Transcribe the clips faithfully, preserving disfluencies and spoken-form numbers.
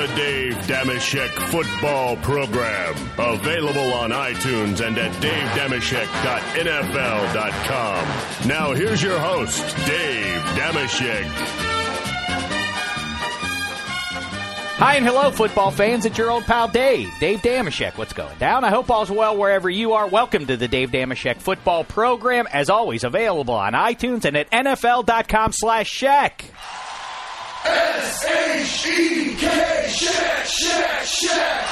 The Dave Dameshek Football Program. Available on iTunes and at dave dameshek dot n f l dot com. Now here's your host, Dave Dameshek. Hi and hello, football fans. It's your old pal Dave, Dave Dameshek. What's going down? I hope all's well wherever you are. Welcome to the Dave Dameshek Football Program. As always, available on iTunes and at N F L dot com slash Shek. S H E K, Shek, Shek, Shek.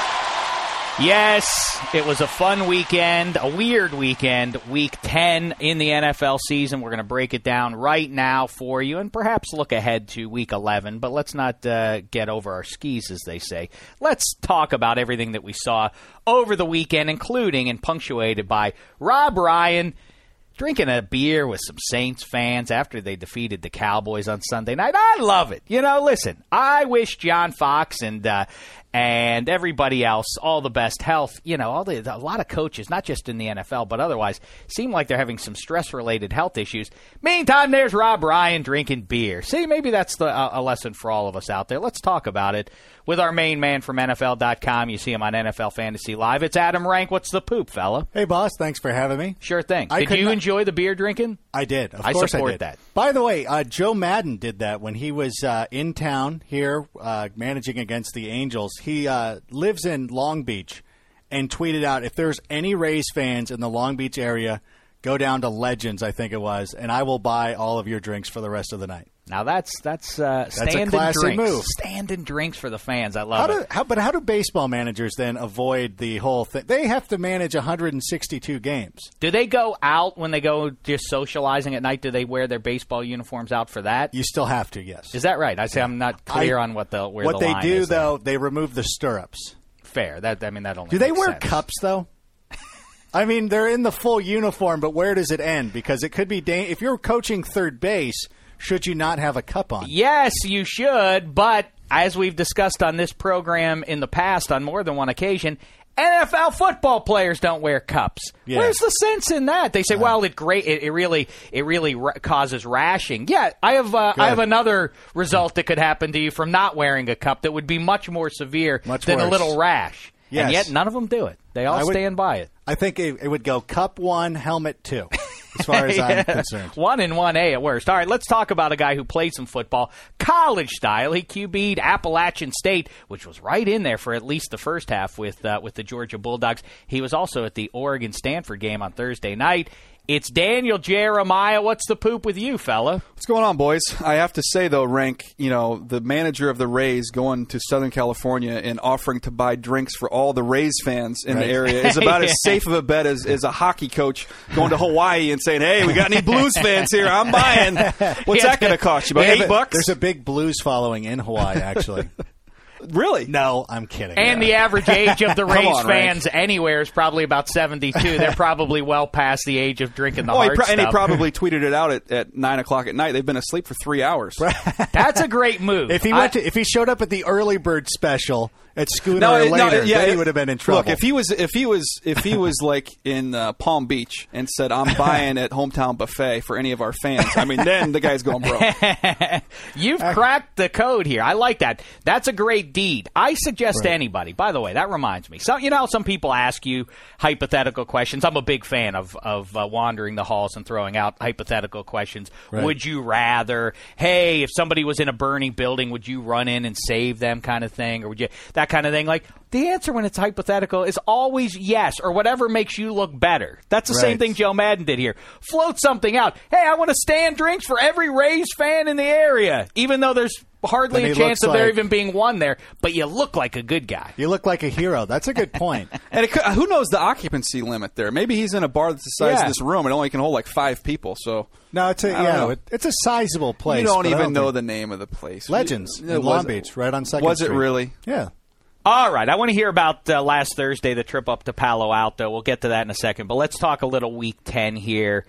Yes, it was a fun weekend, a weird weekend, week ten in the N F L season. We're going to break it down right now for you and perhaps look ahead to week eleven, but let's not uh, get over our skis, as they say. Let's talk about everything that we saw over the weekend, including and punctuated by Rob Ryan drinking a beer with some Saints fans after they defeated the Cowboys on Sunday night. I love it. You know, listen, I wish John Fox and uh, and everybody else all the best health. You know, all the a lot of coaches, not just in the N F L, but otherwise, seem like they're having some stress-related health issues. Meantime, there's Rob Ryan drinking beer. See, maybe that's the, uh, a lesson for all of us out there. Let's talk about it with our main man from N F L dot com. You see him on N F L Fantasy Live. It's Adam Rank. What's the poop, fella? Hey, boss. Thanks for having me. Sure thing. I did you not- enjoy the beer drinking? I did. Of I course support I did. that. By the way, uh, Joe Madden did that when he was uh, in town here uh, managing against the Angels. He uh, lives in Long Beach and tweeted out, if there's any Rays fans in the Long Beach area, go down to Legends, I think it was, and I will buy all of your drinks for the rest of the night. Now that's that's uh, That's a stand classy and drinks. move. Stand and drinks for the fans. I love How it. do, how, but how do baseball managers then avoid the whole thing? They have to manage one hundred sixty-two games. Do they go out when they go just socializing at night? Do they wear their baseball uniforms out for that? You still have to, yes. Is that right? I say I'm not clear I- on what the where What the they line do, is there. though, they remove the stirrups. Fair. That I mean that only. Do they makes wear sense. cups, though? I mean, they're in the full uniform, but where does it end? Because it could be da- if you're coaching third base, should you not have a cup on? Yes, you should, but as we've discussed on this program in the past on more than one occasion, N F L football players don't wear cups. Yeah. Where's the sense in that? They say, "Well, it great. It, it really, it really ra- causes rashing." Yeah, I have. Uh, I have another result that could happen to you from not wearing a cup that would be much more severe Much than a worse. little rash. Yes. And yet, none of them do it. They all I would- stand by it. I think it, it would go cup one, helmet two, as far as I'm concerned. One and one A at worst. All right, let's talk about a guy who played some football, college style. He Q B'd Appalachian State, which was right in there for at least the first half with uh, with the Georgia Bulldogs. He was also at the Oregon-Stanford game on Thursday night. It's Daniel Jeremiah. What's the poop with you, fella? What's going on, boys? I have to say, though, Rank, you know, the manager of the Rays going to Southern California and offering to buy drinks for all the Rays fans in Right. the area is about Yeah. as safe of a bet as, as a hockey coach going to Hawaii and saying, hey, we got any Blues fans here? I'm buying. What's Yeah. that going to cost you? About They have eight a- bucks? There's a big blues following in Hawaii, actually. Really? No, I'm kidding. And the average age of the Come Rays on, Rank. fans anywhere is probably about seventy-two. They're probably well past the age of drinking the Oh, he hard pro- and he stuff. probably tweeted it out at, at nine o'clock at night. They've been asleep for three hours. That's a great move. If he I- went to, if he showed up at the early bird special at Schooner No, or it- no, later, yeah, then he it- would have been in trouble. Look, if he was, if he was, if he was like in uh, Palm Beach and said, "I'm buying at Hometown Buffet for any of our fans," I mean, then the guy's going broke. You've cracked the code here. I like that. That's a great deed. I suggest to anybody, by the way, that reminds me. So, you know, how some people ask you hypothetical questions. I'm a big fan of, of uh, wandering the halls and throwing out hypothetical questions. Right. Would you rather, hey, if somebody was in a burning building, would you run in and save them kind of thing? Or would you, that kind of thing? Like, the answer when it's hypothetical is always yes, or whatever makes you look better. That's the same Right. thing Joe Madden did here. Float something out. Hey, I want to stand drinks for every Rays fan in the area, even though there's hardly Then a he chance looks of there like- even being one there, but you look like a good guy. You look like a hero. That's a good point. And it could, who knows the occupancy limit there? Maybe he's in a bar that's the size Yeah. of this room and only can hold like five people. So No, it's a I don't yeah, know. it, it's a sizable place. you don't but I even know think- the name of the place. Legends It in was- Long Beach, right on Second Was it Street. really? Yeah. All right, I want to hear about uh, last Thursday, the trip up to Palo Alto. We'll get to that in a second, but let's talk a little Week ten here.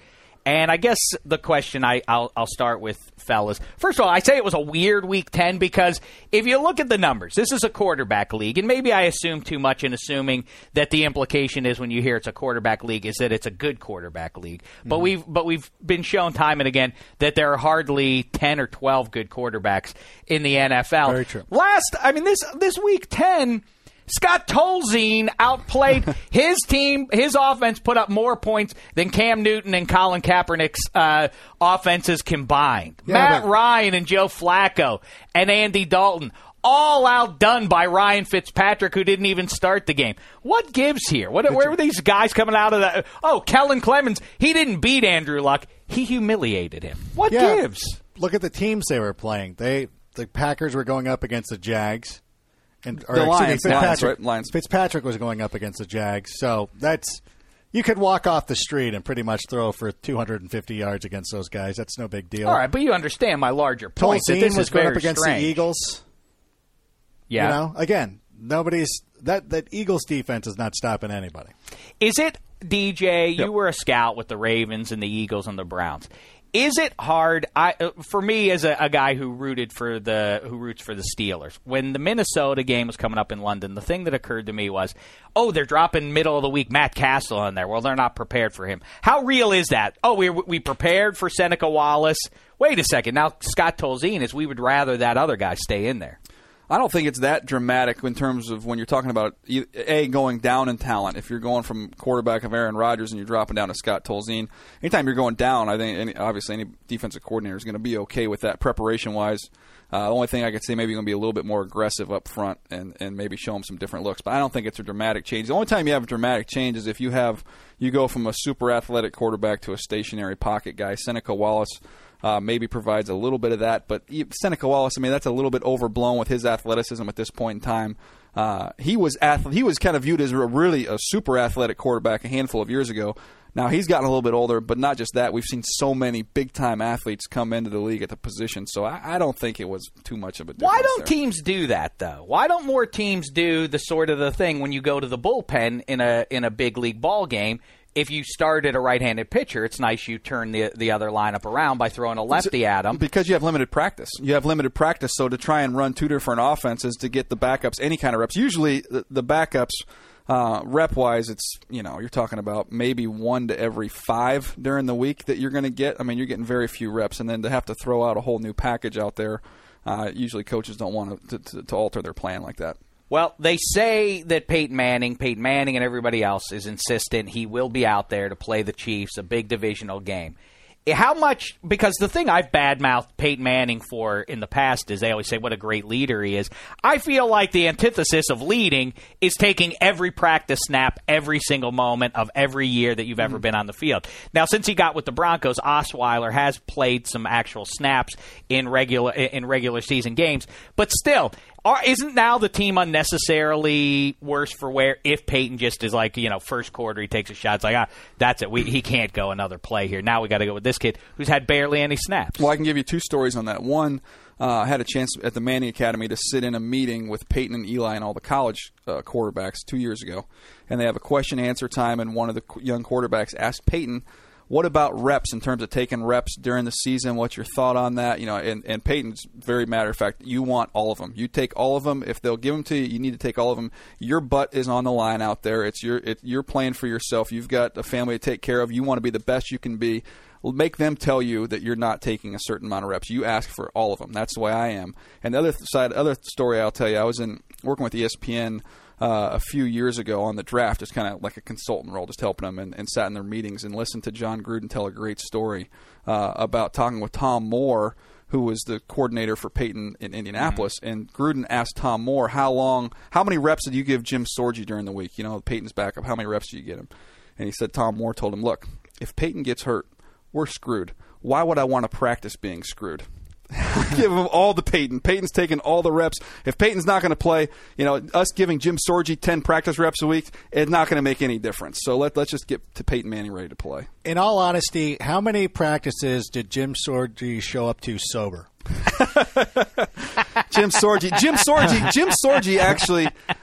And I guess the question I, I'll, I'll start with, fellas. First of all, I say it was a weird week ten because if you look at the numbers, this is a quarterback league, and maybe I assume too much in assuming that the implication is when you hear it's a quarterback league is that it's a good quarterback league. Mm-hmm. But we've but we've been shown time and again that there are hardly ten or twelve good quarterbacks in the N F L. Very true. Last, I mean, this this week ten. Scott Tolzien outplayed his team. His offense put up more points than Cam Newton and Colin Kaepernick's uh, offenses combined. Yeah, Matt but- Ryan and Joe Flacco and Andy Dalton, all outdone by Ryan Fitzpatrick, who didn't even start the game. What gives here? What, where were these guys coming out of that? Oh, Kellen Clemens, he didn't beat Andrew Luck. He humiliated him. What Yeah, gives? Look at the teams they were playing. They The Packers were going up against the Jags. And, or, The excuse me, Lions, Fitzpatrick, Lions, right? Lions. Fitzpatrick was going up against the Jags. So that's you could walk off the street and pretty much throw for two hundred fifty yards against those guys. That's no big deal. All right, but you understand my larger point. that Tolzien this was is going very up against strange. the Eagles. Yeah. You know, again, nobody's that that Eagles defense is not stopping anybody. Is it, D J, you Yep. were a scout with the Ravens and the Eagles and the Browns. Is it hard? I, uh, for me, as a, a guy who rooted for the who roots for the Steelers, when the Minnesota game was coming up in London, the thing that occurred to me was, oh, they're dropping middle of the week Matt Castle in there. Well, they're not prepared for him. How real is that? Oh, we we prepared for Seneca Wallace. Wait a second. Now Scott Tolzien is we would rather that other guy stay in there. I don't think it's that dramatic in terms of when you're talking about, A, going down in talent. If you're going from quarterback of Aaron Rodgers and you're dropping down to Scott Tolzien, anytime you're going down, I think any, obviously any defensive coordinator is going to be okay with that preparation-wise. Uh, the only thing I could say maybe you're going to be a little bit more aggressive up front and, and maybe show them some different looks. But I don't think it's a dramatic change. The only time you have a dramatic change is if you have you go from a super athletic quarterback to a stationary pocket guy. Seneca Wallace Uh, maybe provides a little bit of that, but Seneca Wallace, I mean, that's a little bit overblown with his athleticism at this point in time. Uh, he was ath- he was kind of viewed as a really a super athletic quarterback a handful of years ago. Now he's gotten a little bit older, but not just that. We've seen so many big time athletes come into the league at the position, so I, I don't think it was too much of a difference. Why don't there. teams do that though? Why don't more teams do the sort of the thing when you go to the bullpen in a in a big league ball game? If you start at a right-handed pitcher, it's nice you turn the the other lineup around by throwing a lefty at them. Because you have limited practice. You have limited practice, so to try and run two different offenses to get the backups any kind of reps. Usually the, the backups, uh, rep-wise, it's, you know, you're talking about maybe one to every five during the week that you're going to get. I mean, you're getting very few reps, and then to have to throw out a whole new package out there, uh, usually coaches don't want to, to, to alter their plan like that. Well, they say that Peyton Manning, Peyton Manning and everybody else is insistent he will be out there to play the Chiefs, a big divisional game. How much, because the thing I've badmouthed Peyton Manning for in the past is they always say what a great leader he is. I feel like the antithesis of leading is taking every practice snap every single moment of every year that you've ever been on the field. Now, since he got with the Broncos, Osweiler has played some actual snaps in regular in regular season games, but still, Are, isn't now the team unnecessarily worse for wear if Peyton just is like, you know, first quarter he takes a shot, it's like, ah, that's it, we, he can't go another play here. Now we got to go with this kid who's had barely any snaps. Well, I can give you two stories on that. One, uh, I had a chance at the Manning Academy to sit in a meeting with Peyton and Eli and all the college uh, quarterbacks two years ago, and they have a question-answer time, and one of the young quarterbacks asked Peyton, what about reps in terms of taking reps during the season? What's your thought on that? You know, and, and Peyton's very matter of fact. You want all of them. You take all of them. If they'll give them to you, you need to take all of them. Your butt is on the line out there. It's your it, you're playing for yourself. You've got a family to take care of. You want to be the best you can be. Make them tell you that you're not taking a certain amount of reps. You ask for all of them. That's the way I am. And the other side, other story I'll tell you, I was in working with E S P N Uh, a few years ago on the draft, just kind of like a consultant role, just helping them, and, and sat in their meetings and listened to John Gruden tell a great story uh, about talking with Tom Moore, who was the coordinator for Peyton in Indianapolis. Mm-hmm. And Gruden asked Tom Moore, how long, how many reps did you give Jim Sorgi during the week? You know, Peyton's backup, how many reps did you get him? And he said, Tom Moore told him, look, if Peyton gets hurt, we're screwed. Why would I want to practice being screwed? Give him all the Peyton. Peyton's taking all the reps. If Peyton's not going to play, you know, us giving Jim Sorgi ten practice reps a week, it's not going to make any difference. So let, let's just get to Peyton Manning ready to play. In all honesty, how many practices did Jim Sorgi show up to sober? Jim Sorgi. Jim Sorgi. Jim Sorgi actually,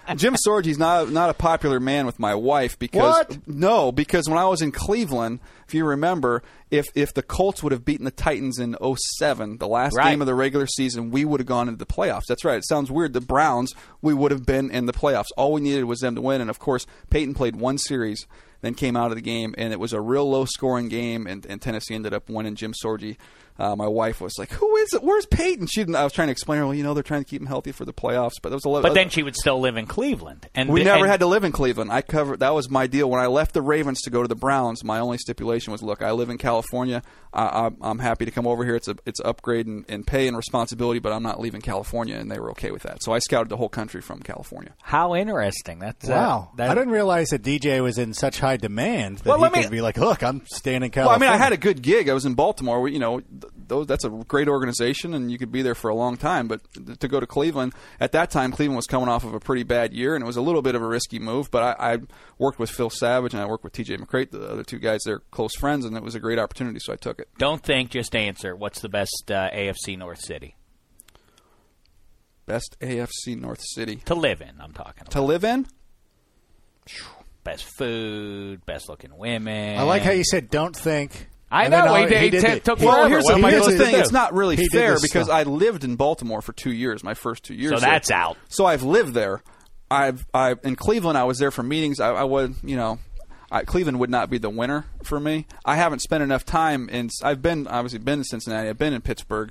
Jim Sorgi's not not a popular man with my wife because What? no, because when I was in Cleveland, if you remember, if if the Colts would have beaten the Titans in oh seven, the last Right. game of the regular season, we would have gone into the playoffs. That's right. It sounds weird. The Browns, we would have been in the playoffs. All we needed was them to win, and of course, Peyton played one series, then came out of the game, and it was a real low-scoring game, and, and Tennessee ended up winning. Jim Sorgi, uh, my wife was like, "Who is it? Where's Peyton?" She didn't, I was trying to explain her, well, you know, they're trying to keep him healthy for the playoffs, but there was a lot. But then she would still live in Cleveland, and we th- never and, had to live in Cleveland. I covered that was my deal when I left the Ravens to go to the Browns. My only stipulation was, look, I live in California. I, I'm, I'm happy to come over here. It's a it's an upgrade in, in pay and responsibility, but I'm not leaving California, and they were okay with that. So I scouted the whole country from California. How interesting! That's Wow. Uh, that, I didn't realize that D J was in such high demand that Well, he let me- could be like, look, I'm staying in Well, I California. mean, I had a good gig. I was in Baltimore. We- You know, th- those, that's a great organization, and you could be there for a long time. But th- to go to Cleveland, at that time, Cleveland was coming off of a pretty bad year, and it was a little bit of a risky move. But I, I worked with Phil Savage, and I worked with T J McCrate, the other two guys. They're close friends, and it was a great opportunity, so I took it. Don't think, just answer. What's the best uh, A F C North city Best A F C North city to live in? I'm talking about. to live in? Best food, best looking women. I like how you said don't think. I And know, then all- he did- he did t- the- took he- forever. Well, here's What the, am I here's the supposed to thing. do? It's not really He did fair this because stuff. I lived in Baltimore for two years, my first two years. So there. that's out. So I've lived there. I've I in Cleveland. I was there for meetings. I, I would, you know, I, Cleveland would not be the winner for me. I haven't spent enough time in. I've been obviously been in Cincinnati. I've been in Pittsburgh.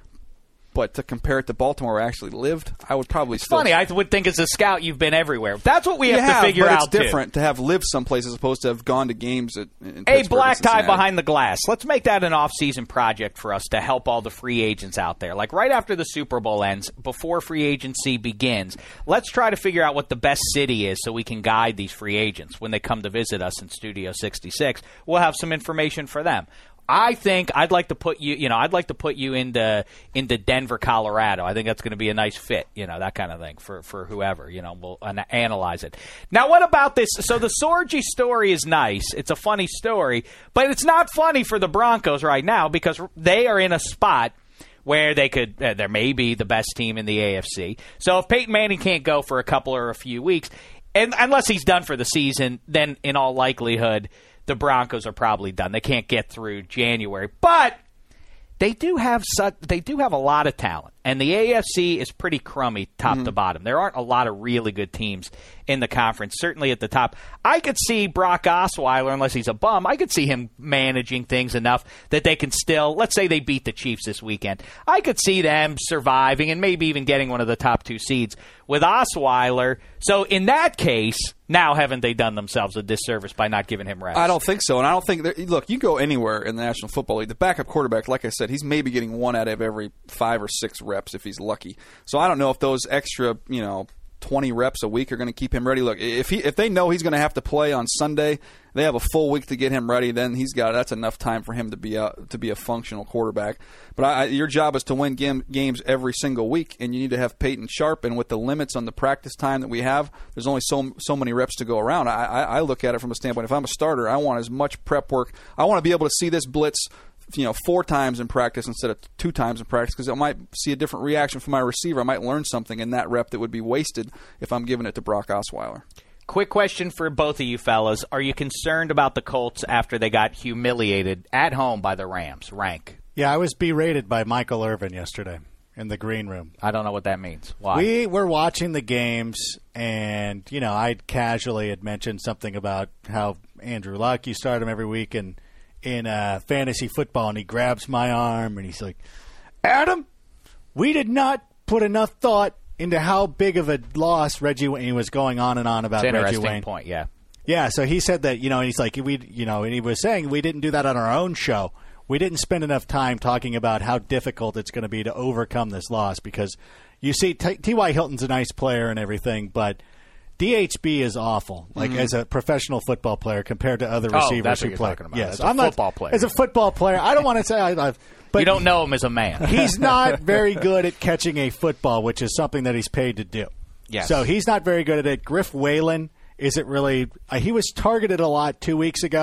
But to compare it to Baltimore, where I actually lived, I would probably still. Funny, I would think as a scout you've been everywhere. That's what we You have, to have, figure but out it's different too. to have lived someplace as opposed to have gone to games at. In A Pittsburgh black and tie Cincinnati. behind the glass. Let's make that an off-season project for us to help all the free agents out there. Like right after the Super Bowl ends, before free agency begins, let's try to figure out what the best city is so we can guide these free agents when they come to visit us in Studio sixty-six. We'll have some information for them. I think I'd like to put you, you know, I'd like to put you into into Denver, Colorado. I think that's going to be a nice fit, you know, that kind of thing for, for whoever, you know, we'll an- analyze it. Now, what about this? So the Sorgi story is nice. It's a funny story, but it's not funny for the Broncos right now because they are in a spot where they could, uh, there may be the best team in the A F C. So if Peyton Manning can't go for a couple or a few weeks, and unless he's done for the season, then in all likelihood, the Broncos are probably done. They can't get through January, but they do have such, they do have a lot of talent, and the A F C is pretty crummy top Mm-hmm. to bottom. There aren't a lot of really good teams in the conference, certainly at the top. I could see Brock Osweiler, unless he's a bum, I could see him managing things enough that they can still, let's say they beat the Chiefs this weekend. I could see them surviving and maybe even getting one of the top two seeds with Osweiler. So in that case, now haven't they done themselves a disservice by not giving him reps? I don't think so, and I don't think that, look, you go anywhere in the National Football League, the backup quarterback, like I said, he's maybe getting one out of every five or six reps if he's lucky. So I don't know if those extra, you know, twenty reps a week are going to keep him ready. Look, if he if they know he's going to have to play on Sunday, they have a full week to get him ready. Then he's got that's enough time for him to be a to be a functional quarterback. But I, your job is to win game, games every single week, and you need to have Peyton sharp. And with the limits on the practice time that we have, there's only so so many reps to go around. I, I, I look at it from a standpoint: if I'm a starter, I want as much prep work. I want to be able to see this blitz, you know, four times in practice instead of two times in practice, because I might see a different reaction from my receiver. I might learn something in that rep that would be wasted if I'm giving it to Brock Osweiler. Quick question for both of you fellas. Are you concerned about the Colts after they got humiliated at home by the Rams? Rank. Yeah, I was berated by Michael Irvin yesterday in the green room. I don't know what that means. Why? We were watching the games, and, you know, I casually had mentioned something about how Andrew Luck, you start him every week in, in uh, fantasy football, and he grabs my arm, and he's like, Adam, we did not put enough thought into how big of a loss Reggie Wayne. He was going on and on about It's an Reggie interesting Wayne. point, yeah. Yeah, so he said that, you know, and he's like, we, you know, and he was saying we didn't do that on our own show. We didn't spend enough time talking about how difficult it's going to be to overcome this loss because you see T Y. Hilton's a nice player and everything, but D H B is awful, like mm-hmm. as a professional football player compared to other receivers oh, that's who what you're play. talking about. Yes, as a I'm football not, player. As a football player, I don't want to say I, I've But you don't know him as a man. He's not very good at catching a football, which is something that he's paid to do. Yes. So he's not very good at it. Griff Whalen isn't really uh, – he was targeted a lot two weeks ago,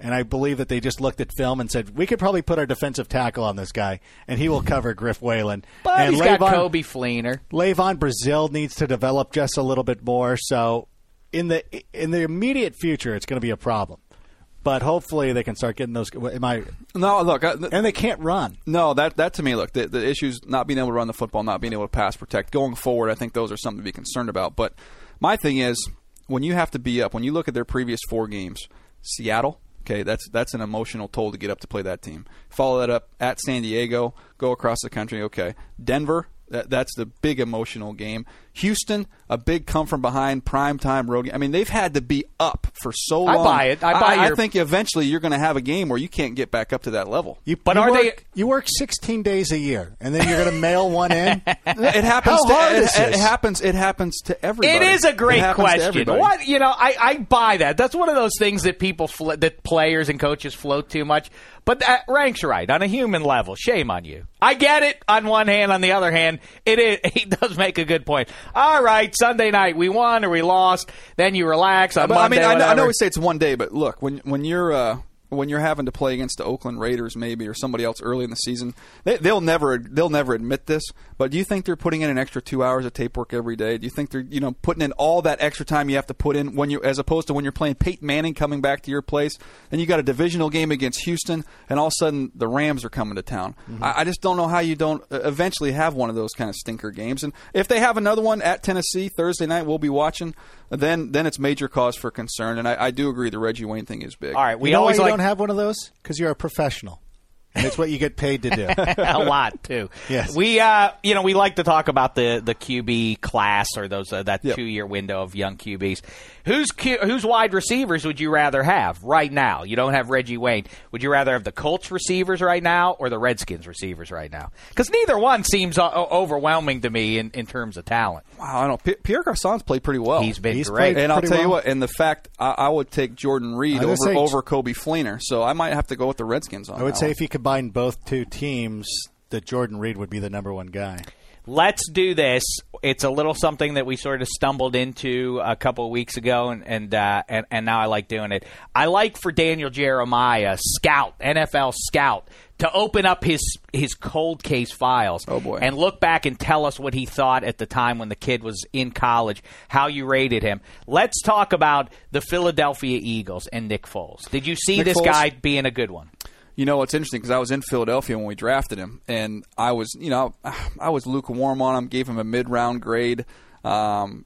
And I believe that they just looked at film and said, we could probably put our defensive tackle on this guy, and he will cover Griff Whalen. But and he's Levon, got Kobe Fleener. Levon Brazil needs to develop just a little bit more. So in the in the immediate future, it's going to be a problem. But hopefully they can start getting those. Am I? No, look. I, and they can't run. No, that that to me, look, the, the issues not being able to run the football, not being able to pass protect. Going forward, I think those are something to be concerned about. But my thing is, when you have to be up, when you look at their previous four games, Seattle, okay, that's that's an emotional toll to get up to play that team. Follow that up at San Diego, go across the country, okay. Denver, that, that's the big emotional game. Houston, a big come from behind primetime road game. I mean, they've had to be up for so long. I buy it. I buy I, your... I think eventually you're going to have a game where you can't get back up to that level. You, but you are work, they? You work sixteen days a year, and then you're going to mail one in. It happens. How to, hard it, is this? It happens. It happens to everybody. It is a great It question. What you know, I, I buy that. That's one of those things that people fl- that players and coaches float too much. But that ranks right on a human level. Shame on you. I get it. On one hand, on the other hand, it is. He does make a good point. All right, Sunday night we won or we lost. Then you relax on but, Monday. I mean, I know, I know whatever. we say it's one day, but look, when when you're uh, when you're having to play against the Oakland Raiders, maybe, or somebody else early in the season, they, they'll never they'll never admit this. But do you think they're putting in an extra two hours of tape work every day? Do you think they're you know putting in all that extra time you have to put in when you as opposed to when you're playing Peyton Manning coming back to your place, and you got a divisional game against Houston, and all of a sudden the Rams are coming to town? Mm-hmm. I, I just don't know how you don't eventually have one of those kind of stinker games. And if they have another one at Tennessee Thursday night, we'll be watching. Then then it's major cause for concern. And I, I do agree the Reggie Wayne thing is big. All right, we you know always why you like don't have one of those? Because you're a professional. And it's what you get paid to do. a lot too. Yes. We, uh, you know, we like to talk about the, the Q B class or those uh, that yep. two year window of young Q Bs. Who's Q, whose wide receivers would you rather have right now? You don't have Reggie Wayne. Would you rather have the Colts receivers right now or the Redskins receivers right now? Because neither one seems uh, overwhelming to me in, in terms of talent. Wow, I don't know. P- Pierre Garcon's played pretty well. He's been He's great. played And I'll tell pretty you well. what, and the fact I, I would take Jordan Reed I would over say- over Kobe Fleener, so I might have to go with the Redskins on I would that say one. if you combine both two teams, that Jordan Reed would be the number one guy. Let's do this. It's a little something that we sort of stumbled into a couple of weeks ago, and and, uh, and and now I like doing it. I like for Daniel Jeremiah, scout, N F L scout, to open up his his cold case files Oh, boy. and look back and tell us what he thought at the time when the kid was in college, how you rated him. Let's talk about the Philadelphia Eagles and Nick Foles. Did you see Nick this Foles? guy being a good one? You know, it's interesting because I was in Philadelphia when we drafted him, and I was, you know, I was lukewarm on him, gave him a mid-round grade. Um,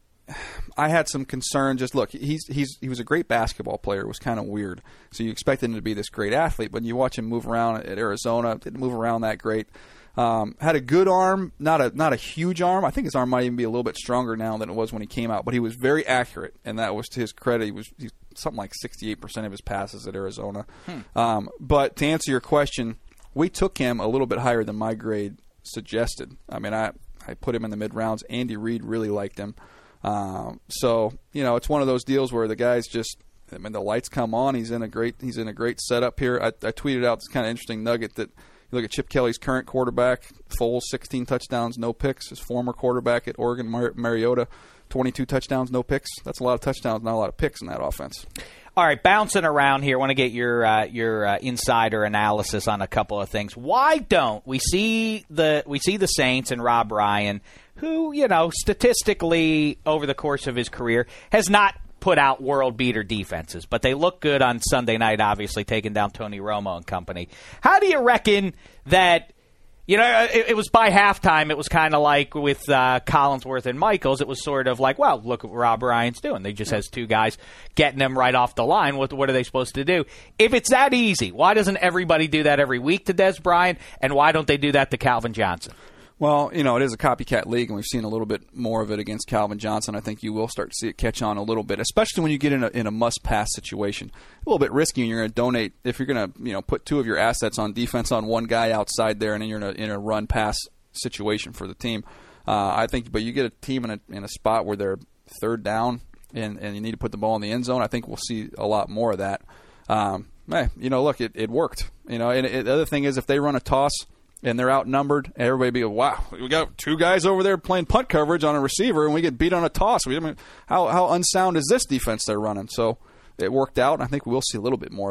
I had some concern. Just look, he's he's he was a great basketball player. It was kind of weird. So you expected him to be this great athlete, but you watch him move around at Arizona, didn't move around that great. Um, had a good arm, not a not a huge arm. I think his arm might even be a little bit stronger now than it was when he came out. But he was very accurate, and that was to his credit. He was he, something like sixty-eight percent of his passes at Arizona. Hmm. Um, but to answer your question, we took him a little bit higher than my grade suggested. I mean, I, I put him in the mid rounds. Andy Reid really liked him. Um, so you know, it's one of those deals where the guy's just. I mean, the lights come on. He's in a great. He's in a great setup here. I, I tweeted out this kind of interesting nugget that. You look at Chip Kelly's current quarterback, Foles, sixteen touchdowns, no picks. His former quarterback at Oregon, Mar- Mariota, twenty-two touchdowns, no picks. That's a lot of touchdowns, not a lot of picks in that offense. All right, bouncing around here. I want to get your uh, your uh, insider analysis on a couple of things. Why don't we see the we see the Saints and Rob Ryan, who, you know, statistically over the course of his career has not put out world beater defenses, but they look good on Sunday night, obviously taking down Tony Romo and company. How do you reckon that, you know, it, it was by halftime, it was kind of like with uh, Collinsworth and Michaels, it was sort of like, well, look what Rob Ryan's doing. They just has two guys getting them right off the line. What, what are they supposed to do? If it's that easy, why doesn't everybody do that every week to Des Bryant, and why don't they do that to Calvin Johnson? Well, you know, it is a copycat league, and we've seen a little bit more of it against Calvin Johnson. I think you will start to see it catch on a little bit, especially when you get in a, in a must-pass situation. A little bit risky, and you're going to donate, if you're going to, you know, put two of your assets on defense on one guy outside there, and then you're in a, in a run-pass situation for the team. Uh, I think, but you get a team in a, in a spot where they're third down, and, and you need to put the ball in the end zone, I think we'll see a lot more of that. Um, hey, you know, look, it, it worked. You know, and it, the other thing is if they run a toss, and they're outnumbered, everybody be, wow, we got two guys over there playing punt coverage on a receiver, and we get beat on a toss. We, I mean, how how unsound is this defense they're running? So it worked out, and I think we'll see a little bit more of it.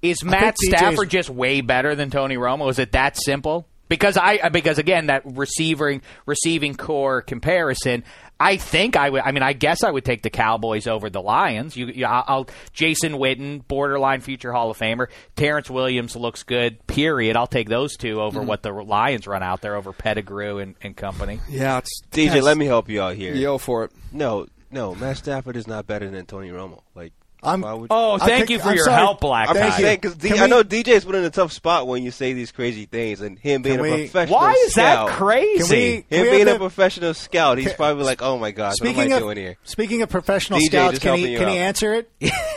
Is Matt D J's Stafford just way better than Tony Romo? Is it that simple? Because I because again that receiving receiving core comparison, I think I would. I mean, I guess I would take the Cowboys over the Lions. You, you I'll Jason Witten, borderline future Hall of Famer. Terrence Williams looks good. Period. I'll take those two over mm. what the Lions run out there over Pettigrew and, and company. Yeah, it's D J. Let me help you out here. Yo for it. No, no, Matt Stafford is not better than Tony Romo. Like. I'm, oh, thank you for I'm your sorry. help, Black I'm Guy. just saying, because I know D J's put in a tough spot when you say these crazy things, and him being we, a professional Why is scout, that crazy? We, him we being a the, professional scout, he's probably like, oh, my God, what am I of, doing here? Speaking of professional D J, scouts, can he, can out. he answer it?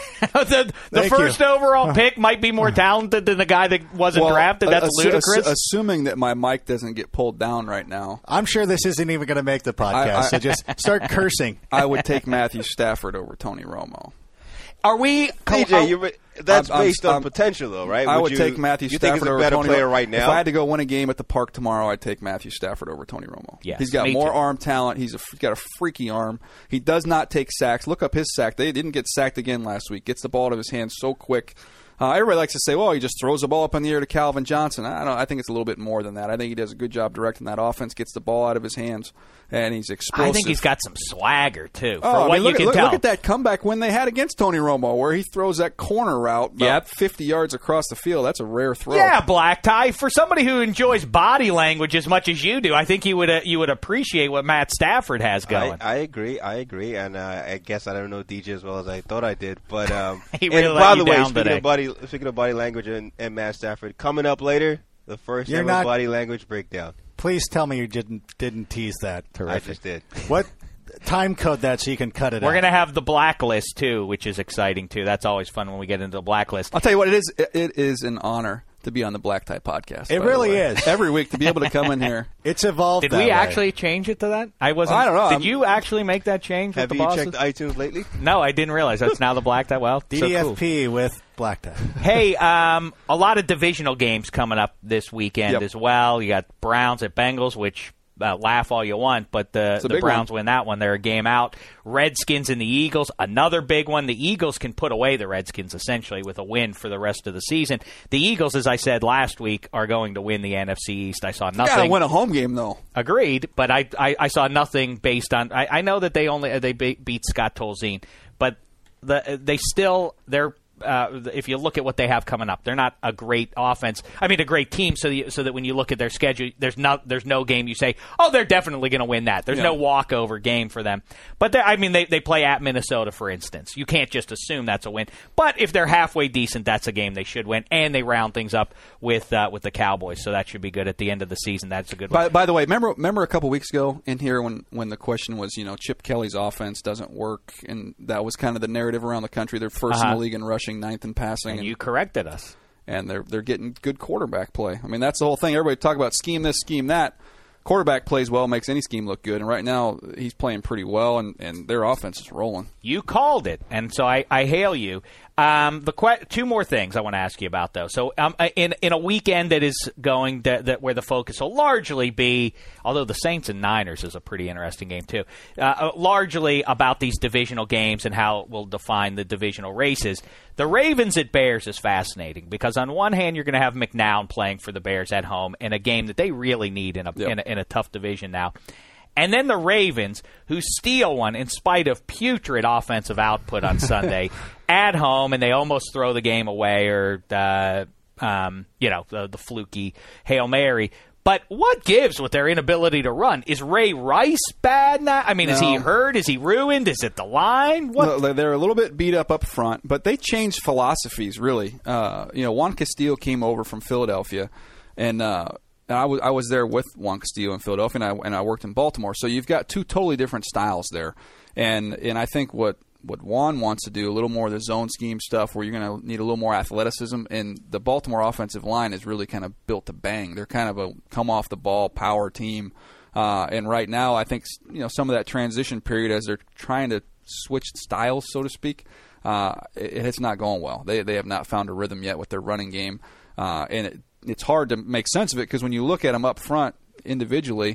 the the first you. overall pick might be more talented than the guy that wasn't well, drafted. That's assu- ludicrous. assu- assuming that my mic doesn't get pulled down right now. I'm sure this isn't even going to make the podcast, I, I, so just start cursing. I would take Matthew Stafford over Tony Romo. Are we D J, you're, that's I'm, based I'm, on potential, though, right? I would, would you, take Matthew you Stafford think he's a over better Tony player Romo. right now? If I had to go win a game at the Park tomorrow, I'd take Matthew Stafford over Tony Romo. Yes, he's got me more too. arm talent. He's, a, he's got a freaky arm. He does not take sacks. Look up his sack. They didn't get sacked again last week. Gets the ball out of his hands so quick. Uh, everybody likes to say, well, he just throws the ball up in the air to Calvin Johnson. I don't. I think it's a little bit more than that. I think he does a good job directing that offense, gets the ball out of his hands, and he's explosive. I think he's got some swagger, too, for oh, what I mean, look, you can look, tell. Look at that comeback win they had against Tony Romo, where he throws that corner route about Yep. fifty yards across the field. That's a rare throw. Yeah, Black Tie. For somebody who enjoys body language as much as you do, I think you would uh, you would appreciate what Matt Stafford has going. I, I agree. I agree. And uh, I guess I don't know D J as well as I thought I did. But um, He really and let by you the way, down speaking today. of body, speaking of body language and, and Matt Stafford, coming up later, the first You're ever not- body language breakdown. Please tell me you didn't didn't tease that. I just did. What time code that so you can cut it We're out? going to have the blacklist, too, which is exciting, too. That's always fun when we get into the blacklist. I'll tell you what, it is. It is an honor to be on the Black Tie podcast. It by the really way. is. Every week to be able to come in here. It's evolved. Did that we way. actually change it to that? I wasn't. I don't know. Did I'm- you actually make that change Have with you the bosses? checked iTunes lately? No, I didn't realize that's now the Black Tie. Well, D so D F cool. P with Black Tie? Hey, um, a lot of divisional games coming up this weekend Yep. as well. You got Browns at Bengals, which uh, laugh all you want, but the, a the big Browns one. win that one. They're a game out. Redskins and the Eagles, another big one. The Eagles can put away the Redskins essentially with a win for the rest of the season. The Eagles, as I said last week, are going to win the N F C East. I saw You gotta nothing. win a home game though. Agreed, but I, I, I saw nothing based on. I, I know that they only they be, beat Scott Tolzien, but the they still they're. Uh, if you look at what they have coming up, they're not a great offense. I mean, a great team. So, the, so that when you look at their schedule, there's not there's no game you say, oh, they're definitely going to win that. There's Yeah. no walkover game for them. But they- I mean, they they play at Minnesota, for instance. You can't just assume that's a win. But if they're halfway decent, that's a game they should win. And they round things up with uh, with the Cowboys, so that should be good at the end of the season. That's a good one. By, by the way, remember remember a couple weeks ago in here when, when the question was, you know, Chip Kelly's offense doesn't work, and that was kind of the narrative around the country. They're first in Uh-huh. the league in rushing, ninth in passing. And you corrected us. and they're they're getting good quarterback play. I mean, that's the whole thing. Everybody talk about scheme this, scheme that. Quarterback plays well, makes any scheme look good, and right now he's playing pretty well, and, and their offense is rolling. You called it, and so I, I hail you. Um, the que- two more things I want to ask you about, though. So, um, in in a weekend that is going to, that where the focus will largely be, although the Saints and Niners is a pretty interesting game too, uh, largely about these divisional games and how it will define the divisional races. The Ravens at Bears is fascinating because on one hand you're going to have McNown playing for the Bears at home in a game that they really need in a Yep. in a, in a tough division now. And then the Ravens, who steal one in spite of putrid offensive output on Sunday at home, and they almost throw the game away or, uh, um, you know, the, the fluky Hail Mary. But what gives with their inability to run? Is Ray Rice bad now? I mean, is he No. hurt? Is he ruined? Is it the line? What? No, they're a little bit beat up up front, but they changed philosophies, really. Uh, you know, Juan Castillo came over from Philadelphia, and uh, and I was I was there with Juan Castillo in Philadelphia, and I and I worked in Baltimore. So you've got two totally different styles there, and and I think what what Juan wants to do a little more of the zone scheme stuff, where you're going to need a little more athleticism, and the Baltimore offensive line is really kind of built to bang. They're kind of a come off the ball power team, uh, and right now I think you know some of that transition period as they're trying to switch styles, so to speak, uh, it, it's not going well. They they have not found a rhythm yet with their running game, uh, and it, it's hard to make sense of it because when you look at them up front individually,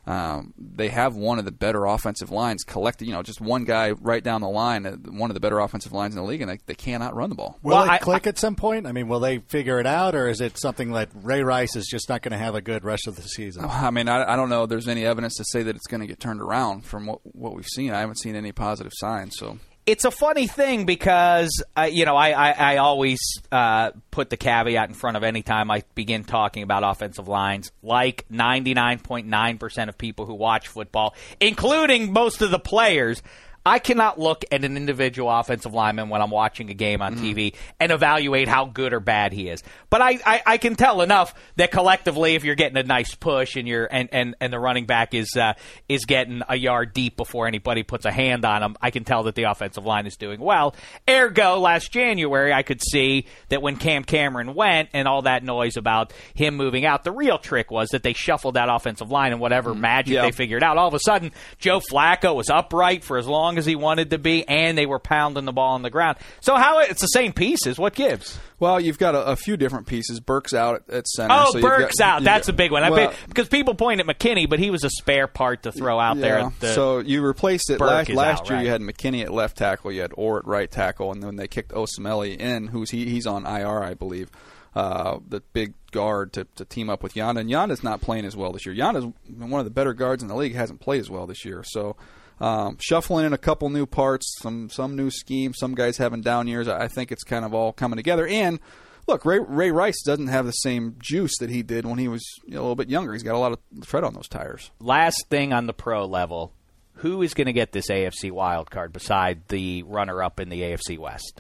Um, they have one of the better offensive lines collected, you know, just one guy right down the line, uh, one of the better offensive lines in the league, and they, they cannot run the ball. Will well, it I, click I, at some point? I mean, will they figure it out, or is it something that Ray Rice is just not going to have a good rest of the season? I mean, I, I don't know if there's any evidence to say that it's going to get turned around from what, what we've seen. I haven't seen any positive signs, so... It's a funny thing because, uh, you know, I, I, I always uh, put the caveat in front of any time I begin talking about offensive lines, like ninety-nine point nine percent of people who watch football, including most of the players. I cannot look at an individual offensive lineman when I'm watching a game on mm. T V and evaluate how good or bad he is. But I, I, I can tell enough that collectively, if you're getting a nice push and you're and, and, and the running back is uh, is getting a yard deep before anybody puts a hand on him, I can tell that the offensive line is doing well. Ergo, last January, I could see that when Cam Cameron went and all that noise about him moving out, the real trick was that they shuffled that offensive line and whatever mm. magic yeah. they figured out. All of a sudden, Joe Flacco was upright for as long as he wanted to be, and they were pounding the ball on the ground. So how it's the same pieces. What gives? Well, you've got a, a few different pieces. Burke's out at, at center. Oh, so Burke's got, out. That's got, a big one. Well, I because people point at McKinney, but he was a spare part to throw out yeah, there. At the, so you replaced it. Burke last last out, year right. you had McKinney at left tackle. You had Orr at right tackle. And then they kicked Osemele in, who's he, he's on I R, I believe. Uh, the big guard to, to team up with Yanda. And Yanda's not playing as well this year. Yanda's one of the better guards in the league, hasn't played as well this year. So um, shuffling in a couple new parts, some some new schemes, some guys having down years. I think it's kind of all coming together. And look, Ray, Ray Rice doesn't have the same juice that he did when he was you know, a little bit younger. He's got a lot of tread on those tires. Last thing on the pro level, who is going to get this A F C wild card beside the runner-up in the A F C West?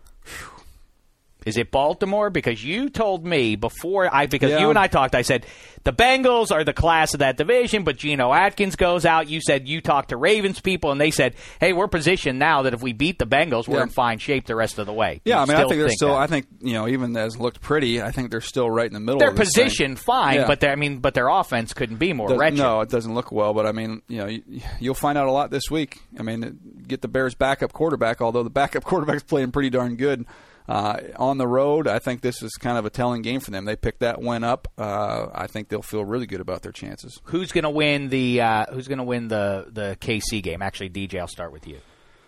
Is it Baltimore? Because you told me before I because yeah. you and I talked, I said the Bengals are the class of that division, but Geno Atkins goes out. You said you talked to Ravens people, and they said, hey, we're positioned now that if we beat the Bengals, we're yeah. in fine shape the rest of the way. Yeah, you I mean, I think they're think still. that? I think you know, even as looked pretty, I think they're still right in the middle. They're of this positioned thing. fine, yeah. but they're, I mean, but their offense couldn't be more Does, wretched. No, it doesn't look well. But I mean, you know, you, you'll find out a lot this week. I mean, get the Bears' backup quarterback. Although the backup quarterback's playing pretty darn good. Uh, on the road, I think this is kind of a telling game for them. They picked that win up. Uh, I think they'll feel really good about their chances. Who's going to win the uh, Who's going to win the the K C game? Actually, D J, I'll start with you.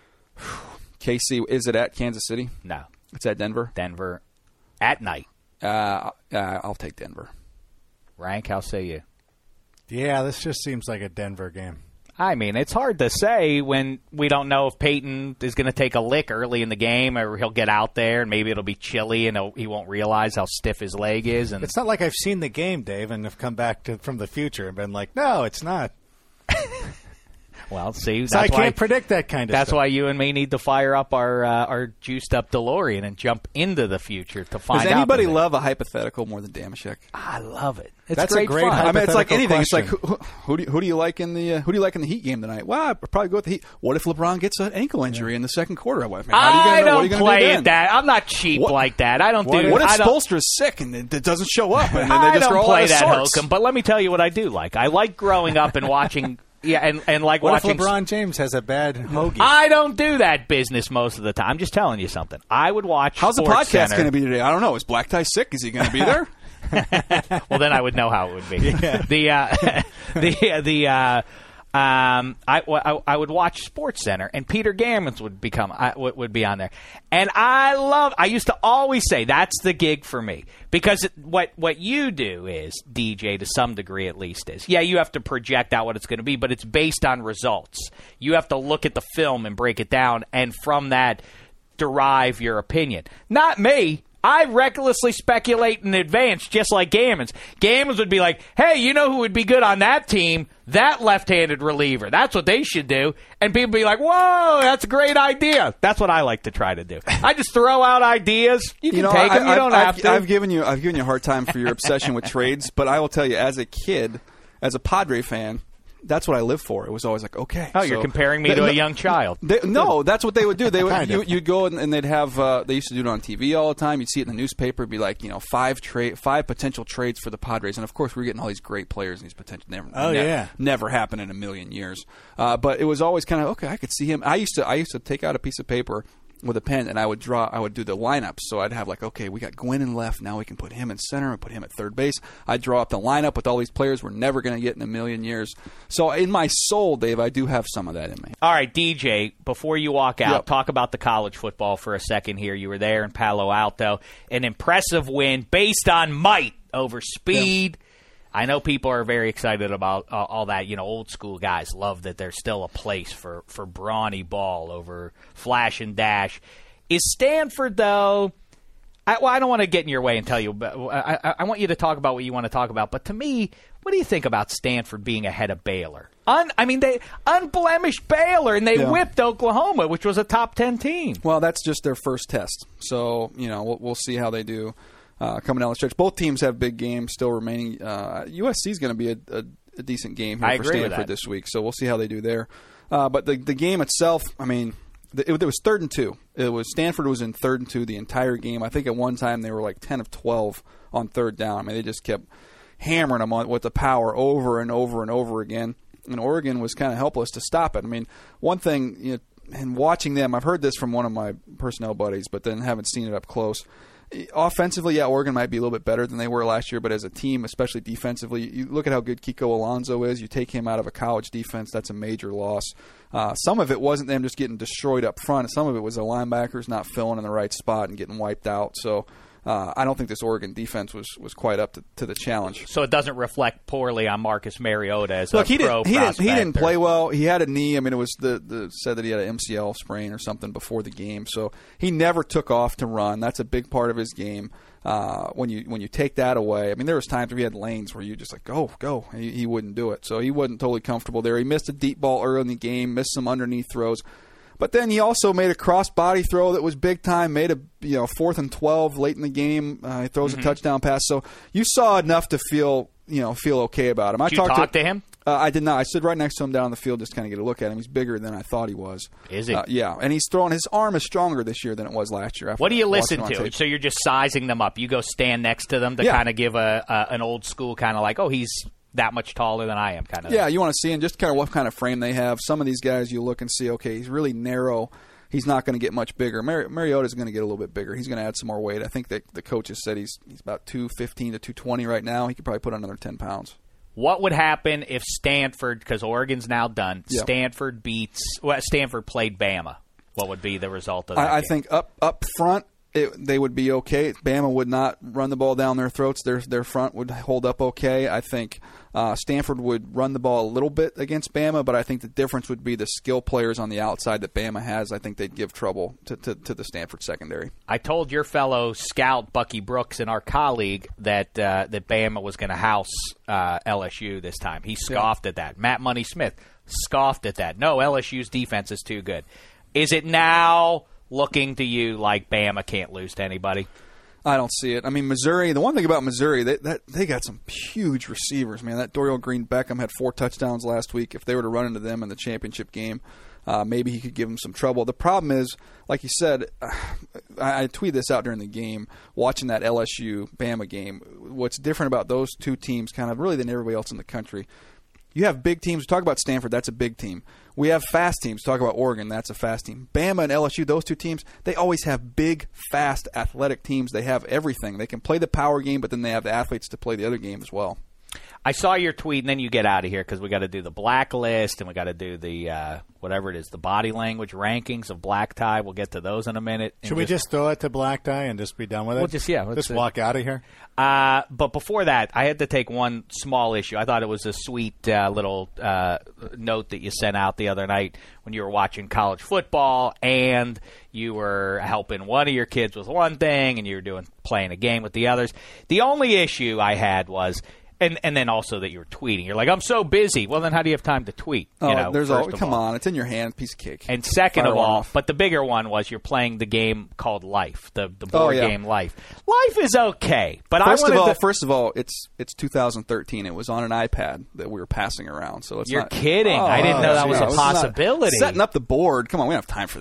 K C, is it at Kansas City? No, it's at Denver. Denver at night. Uh, uh, I'll take Denver. Rank, how say you? Yeah, this just seems like a Denver game. I mean, it's hard to say when we don't know if Peyton is going to take a lick early in the game or he'll get out there and maybe it'll be chilly and he won't realize how stiff his leg is. And it's not like I've seen the game, Dave, and have come back to, from the future and been like, no, it's not. Well, see, that's so I why, can't predict that kind of that's stuff. That's why you and me need to fire up our uh, our juiced-up DeLorean and jump into the future to find out. Does anybody out love a hypothetical more than Damashek? I love it. It's that's great, a great fun. I mean, it's like anything. Question. It's like who, who, do you, who do you like in the uh, who do you like in the Heat game tonight? Well, I'd probably go with the Heat. What if LeBron gets an ankle injury yeah. in the second quarter? I, mean, how I are you gonna, don't what are you gonna play do it then? that. I'm not cheap what, like that. I don't what, do. What if I Spolster's sick and it, it doesn't show up? And then they I just don't roll play out of that sorts? hokum. But let me tell you what I do like. I like growing up and watching. Yeah, and, and like what watching. If LeBron James has a bad hoagie? I don't do that business most of the time. I'm just telling you something. I would watch. How's Sports the podcast Center. going to be today? I don't know. Is Black Tie sick? Is he going to be there? Well, then I would know how it would be. Yeah. The uh, the the uh, um, I, I I would watch Sports Center, and Peter Gammons would become I, would, would be on there, and I love. I used to always say that's the gig for me because it, what what you do is D J to some degree at least is yeah you have to project out what it's going to be, but it's based on results. You have to look at the film and break it down, and from that derive your opinion. Not me. I recklessly speculate in advance, just like Gammons. Gammons would be like, hey, you know who would be good on that team? That left-handed reliever. That's what they should do. And people be like, whoa, that's a great idea. That's what I like to try to do. I just throw out ideas. You can you know, take I, them. You I, don't I've, have to. I've given you I've given you a hard time for your obsession with trades, but I will tell you, as a kid, as a Padre fan, that's what I lived for. It was always like, okay. Oh, so, you're comparing me th- to a th- young child. They, no, that's what they would do. They would Kind you, of. you'd go and, and they'd have. Uh, they used to do it on T V all the time. You'd see it in the newspaper. It'd be like you know five trade, five potential trades for the Padres, and of course we're getting all these great players and these potential. Never, Oh, ne- yeah. never happen in a million years. Uh, but it was always kind of okay. I could see him. I used to. I used to take out a piece of paper with a pen, and I would draw. I would do the lineups. So I'd have like, okay, we got Gwynn in left. Now we can put him in center and put him at third base. I'd draw up the lineup with all these players we're never going to get in a million years. So in my soul, Dave, I do have some of that in me. All right, D J, before you walk out, Yep. talk about the college football for a second here. You were there in Palo Alto. An impressive win based on might over speed. Yeah. I know people are very excited about uh, all that. You know, old school guys love that there's still a place for, for brawny ball over flash and dash. Is Stanford, though, I, well, I don't want to get in your way and tell you, but I, I, I want you to talk about what you want to talk about. But to me, what do you think about Stanford being ahead of Baylor? Un, I mean, they unblemished Baylor, and they yeah. whipped Oklahoma, which was a top ten team. Well, that's just their first test. So, you know, we'll, we'll see how they do. Uh, coming down the stretch, both teams have big games still remaining. Uh, U S C is going to be a, a, a decent game here I for agree with Stanford that. this week, so we'll see how they do there. Uh, but the the game itself, I mean, the, it, it was third and two. It was Stanford was in third and two the entire game. I think at one time they were like ten of twelve on third down. I mean, they just kept hammering them on with the power over and over and over again. And Oregon was kind of helpless to stop it. I mean, one thing, you know, and watching them, I've heard this from one of my personnel buddies, but then haven't seen it up close. Offensively, yeah, Oregon might be a little bit better than they were last year, but as a team, especially defensively, you look at how good Kiko Alonso is. You take him out of a college defense, that's a major loss. Uh, some of it wasn't them just getting destroyed up front. Some of it was the linebackers not filling in the right spot and getting wiped out. So uh, I don't think this Oregon defense was, was quite up to, to the challenge. So it doesn't reflect poorly on Marcus Mariota as Look, a he pro didn't, he didn't, he didn't prospect, play or- well. He had a knee. I mean, it was the, the said that he had an M C L sprain or something before the game. So he never took off to run. That's a big part of his game. Uh, when you when you take that away, I mean, there was times where he had lanes where you just like, go, go. He, he wouldn't do it. So he wasn't totally comfortable there. He missed a deep ball early in the game, missed some underneath throws. But then he also made a cross-body throw that was big time, made a you know fourth and twelve late in the game. Uh, he throws Mm-hmm. a touchdown pass. So you saw enough to feel you know feel okay about him. I Did you talked talk to, to him? Uh, I did not. I stood right next to him down on the field just to kind of get a look at him. He's bigger than I thought he was. Is he? Uh, yeah, and he's throwing. His arm is stronger this year than it was last year. What do you listen watching him on to? tape. So you're just sizing them up. You go stand next to them to Yeah. kind of give a, a an old school kind of like, oh, he's that much taller than I am kind of. Yeah, you want to see and just kind of what kind of frame they have. Some of these guys you look and see, okay, he's really narrow. He's not going to get much bigger. Mar- Mariota's going to get a little bit bigger. He's going to add some more weight. I think that the coaches said he's he's about two fifteen to two twenty right now. He could probably put on another ten pounds. What would happen if Stanford, because Oregon's now done, Yeah. Stanford beats well, Stanford played Bama? What would be the result of that? I, I game? think up up front it, they would be okay. Bama would not run the ball down their throats. Their their front would hold up okay. I think uh, Stanford would run the ball a little bit against Bama, but I think the difference would be the skill players on the outside that Bama has. I think they'd give trouble to, to, to the Stanford secondary. I told your fellow scout Bucky Brooks and our colleague that uh, that Bama was going to house uh, L S U this time. He scoffed yeah. at that. Matt Money Smith scoffed at that. No, L S U's defense is too good. Is it now looking to you like Bama can't lose to anybody? I don't see it. I mean, Missouri, the one thing about Missouri, they, that, they got some huge receivers, man. That Dorial Green Beckham had four touchdowns last week. If they were to run into them in the championship game, uh, maybe he could give them some trouble. The problem is, like you said, I, I tweeted this out during the game, watching that L S U-Bama game. What's different about those two teams kind of really than everybody else in the country, you have big teams. Talk about Stanford, that's a big team. We have fast teams. Talk about Oregon, that's a fast team. Bama and L S U, those two teams, they always have big, fast, athletic teams. They have everything. They can play the power game, but then they have the athletes to play the other game as well. I saw your tweet, and then you get out of here because we got to do the blacklist and we got to do the uh, whatever it is, the body language rankings of black tie. We'll get to those in a minute. Should we just throw it to black tie and just be done with it? We'll just yeah, let's just uh, walk out of here. Uh, but before that, I had to take one small issue. I thought it was a sweet uh, little uh, note that you sent out the other night when you were watching college football and you were helping one of your kids with one thing and you were doing playing a game with the others. The only issue I had was. And and then also that you were tweeting. You're like, I'm so busy. Well, then how do you have time to tweet? You oh, know, there's first all, of come all. on. It's in your hand. Piece of cake. And second Fire of all, off. but the bigger one was you're playing the game called Life, the, the board oh, yeah. game Life. Life is okay. But first I wanted of all, to, First of all, it's it's two thousand thirteen. It was on an iPad that we were passing around. So it's You're not, kidding. Oh, I didn't know that yeah, was yeah. a It's not- possibility. setting up the board. Come on, we don't have time for that.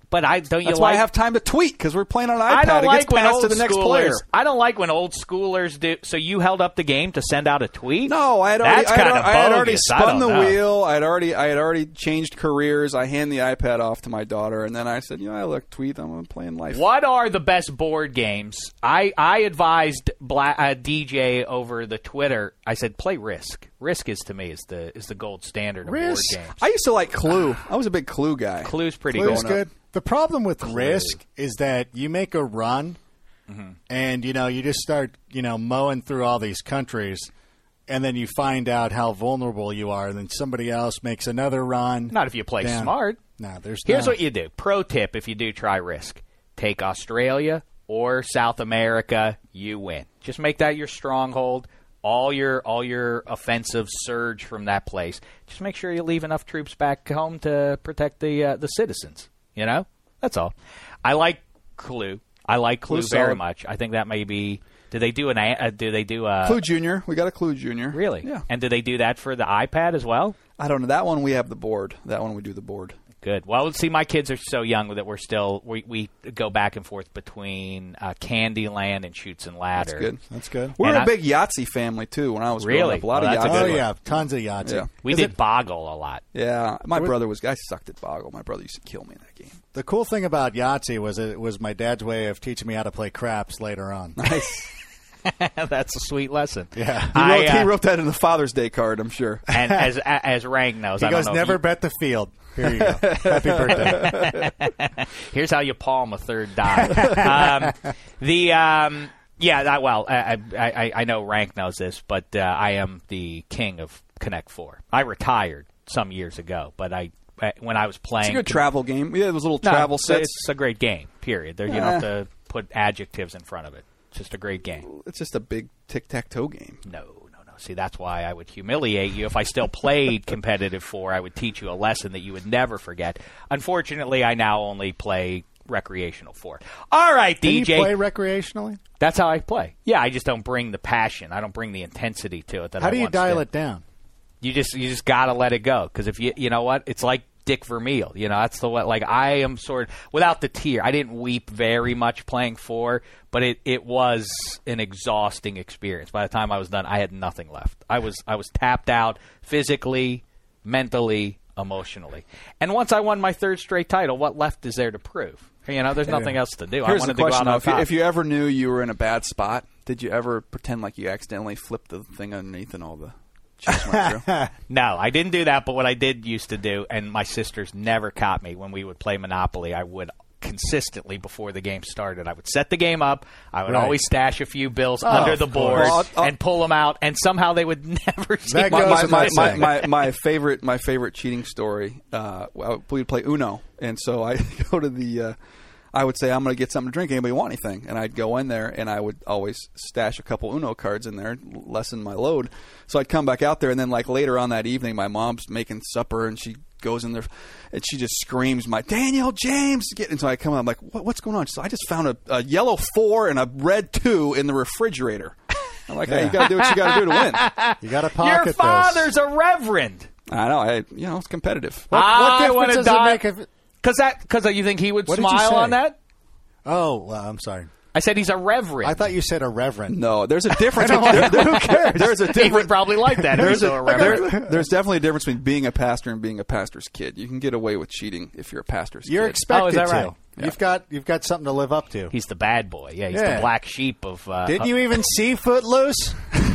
But I don't you That's like? why I have time to tweet because we're playing on an iPad. I don't it like gets when passed old to the next schoolers. player. I don't like when old schoolers do. So you held up the game to send out a tweet? No, I had already, That's I had, kind of I had already bogus. I spun don't the know. wheel. I had already, I had already changed careers. I hand the iPad off to my daughter, and then I said, you know, I look tweet. I'm playing life. What are the best board games? I I advised Black, uh, D J over the Twitter. I said play Risk. Risk is to me is the is the gold standard of Risk? board games. I used to like Clue. I was a big Clue guy. Clue's pretty Clue's good. good. The problem with Risk is that you make a run, mm-hmm. and you know you just start you know mowing through all these countries, and then you find out how vulnerable you are, and then somebody else makes another run. Not if you play down. smart. No, there's. Here's no. what you do. Pro tip: if you do try Risk, take Australia or South America. You win. Just make that your stronghold. All your all your offensive surge from that place. Just make sure you leave enough troops back home to protect the uh, the citizens. You know, that's all. I like Clue. I like Clue Clue's very solid. much. I think that may be. Do they do an? Uh, do they do a Clue Junior. We got a Clue Junior. Really? Yeah. And do they do that for the iPad as well? I don't know. That one we have the board. That one we do the board. Good. Well, see, my kids are so young that we're still we, we go back and forth between uh, Candyland and Chutes and Ladder. That's good. That's good. We're And a I- big Yahtzee family too. When I was growing Really? up, a lot Well, of that's a Yahtzee. good Oh one. yeah, tons of Yahtzee. Yeah. We Is did it- Boggle a lot. Yeah, my brother was. I sucked at Boggle. My brother used to kill me in that game. The cool thing about Yahtzee was it was my dad's way of teaching me how to play craps later on. Nice. That's a sweet lesson. Yeah. He I, wrote, uh, he wrote that in the Father's Day card, I'm sure. And as as Rank knows, He I don't goes, know if never you- bet the field. Here you go. Happy birthday. Here's how you palm a third die. um, the um, yeah, that, well, I, I I I know Rank knows this, but uh, I am the king of Connect Four. I retired some years ago, but I when I was playing, It's a good travel game. Yeah, those little No, travel it's- sets. It's a great game. Period. There, you don't Eh. have to put adjectives in front of it. It's just a great game. It's just a big tic-tac-toe game. No, no, no. See, that's why I would humiliate you. If I still played competitive four, I would teach you a lesson that you would never forget. Unfortunately, I now only play recreational four. All right, Can D J. you play recreationally? That's how I play. Yeah, I just don't bring the passion. I don't bring the intensity to it that How I do you once dial did. it down? You just you just gotta let it go because if you you know what it's like Dick Vermeil. You know that's the way. Like I am sort of without the tear. I didn't weep very much playing four, but it, it was an exhausting experience. By the time I was done, I had nothing left. I was I was tapped out physically, mentally, emotionally. And once I won my third straight title, what left is there to prove? You know, there's nothing else to do. I Here's wanted the question: to go out on though. if, you, top. if you ever knew you were in a bad spot, did you ever pretend like you accidentally flipped the thing underneath and all the chips went through? No, I didn't do that, but what I did used to do, and my sisters never caught me when we would play Monopoly, I would consistently, before the game started, I would set the game up, I would Right. always stash a few bills Oh, under the of board course. Well, I'll- I'll- and pull them out, and somehow they would never see That my goes my, without my, my, saying. my, my favorite my favorite cheating story. Uh, we'd play Uno, and so I go to the. Uh, I would say I'm going to get something to drink. Anybody want anything? And I'd go in there, and I would always stash a couple Uno cards in there, lessen my load. So I'd come back out there, and then like later on that evening, my mom's making supper, and she goes in there, and she just screams, "My Daniel James!" And so I come out, I'm like, what, "What's going on?" So I just found a, a yellow four and a red two in the refrigerator. I'm like, "Hey, you got to do what you got to do to win." You got to pocket Your those. father's a reverend. I know, I you know, it's competitive. What, what I difference wanna does die- it make if? Because that, because you think he would What did you smile say? on that? Oh, well, I'm sorry. I said he's a reverend. I thought you said a reverend. No, there's a difference. there, there- Who cares? There's a he would difference. probably like that. if There's, he's a, a reverend. there- there's definitely a difference between being a pastor and being a pastor's kid. You can get away with cheating if you're a pastor's You're kid. expected Oh, is that to. right? You've got you've got something to live up to. He's the bad boy. Yeah, he's Yeah. the black sheep of. Uh, Didn't you even see Footloose?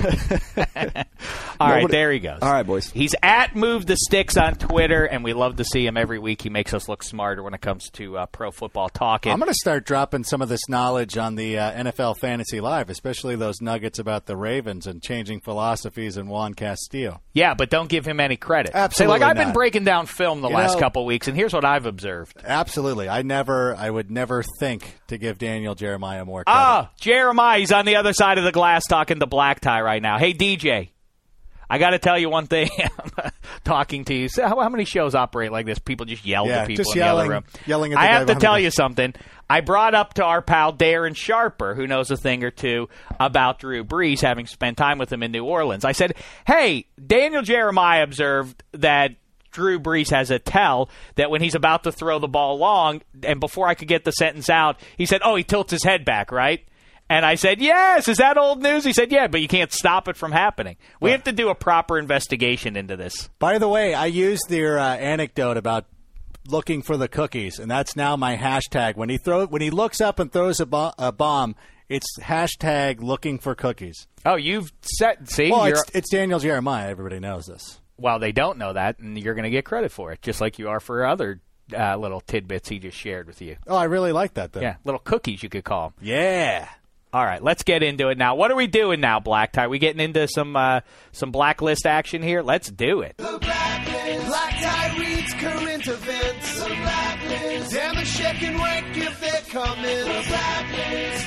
All right, Nobody- there he goes. All right, boys. He's at Move the Sticks on Twitter, and we love to see him every week. He makes us look smarter when it comes to uh, pro football talking. I'm going to start dropping some of this knowledge on the uh, N F L Fantasy Live, especially those nuggets about the Ravens and changing philosophies and Juan Castillo. Yeah, but don't give him any credit. Absolutely Say, like, I've been not. breaking down film the You last know- couple weeks, and here's what I've observed. Absolutely. I never, I would never think to give Daniel Jeremiah more credit. Ah, Jeremiah, he's on the other side of the glass talking to Black Tie right now. Hey, D J, I got to tell you one thing. I'm talking to you. So how, how many shows operate like this? People just yell Yeah, to people just in yelling- the other room. yelling at the I guy have to behind tell the- you something. I brought up to our pal Darren Sharper, who knows a thing or two about Drew Brees, having spent time with him in New Orleans. I said, hey, Daniel Jeremiah observed that Drew Brees has a tell that when he's about to throw the ball long, and before I could get the sentence out, he said, oh, he tilts his head back, right? And I said, yes, is that old news? He said, yeah, but you can't stop it from happening. We have to do a proper investigation into this. By the way, I used their uh, anecdote about looking for the cookies, and that's now my hashtag. When he throw, when he looks up and throws a, bo- a bomb, it's hashtag looking for cookies. Oh, you've set, see? Well, you're, it's, it's Daniel Jeremiah. Everybody knows this. Well, they don't know that, and you're going to get credit for it, just like you are for other uh, little tidbits he just shared with you. Oh, I really like that, though. Yeah, little cookies you could call them. Yeah. All right, let's get into it now. What are we doing now, Black Tie? We getting into some uh, some blacklist action here? Let's do it. The Blacklist. Black Tie reads current events. The Blacklist. Damashek and Rank if they're coming. The Blacklist.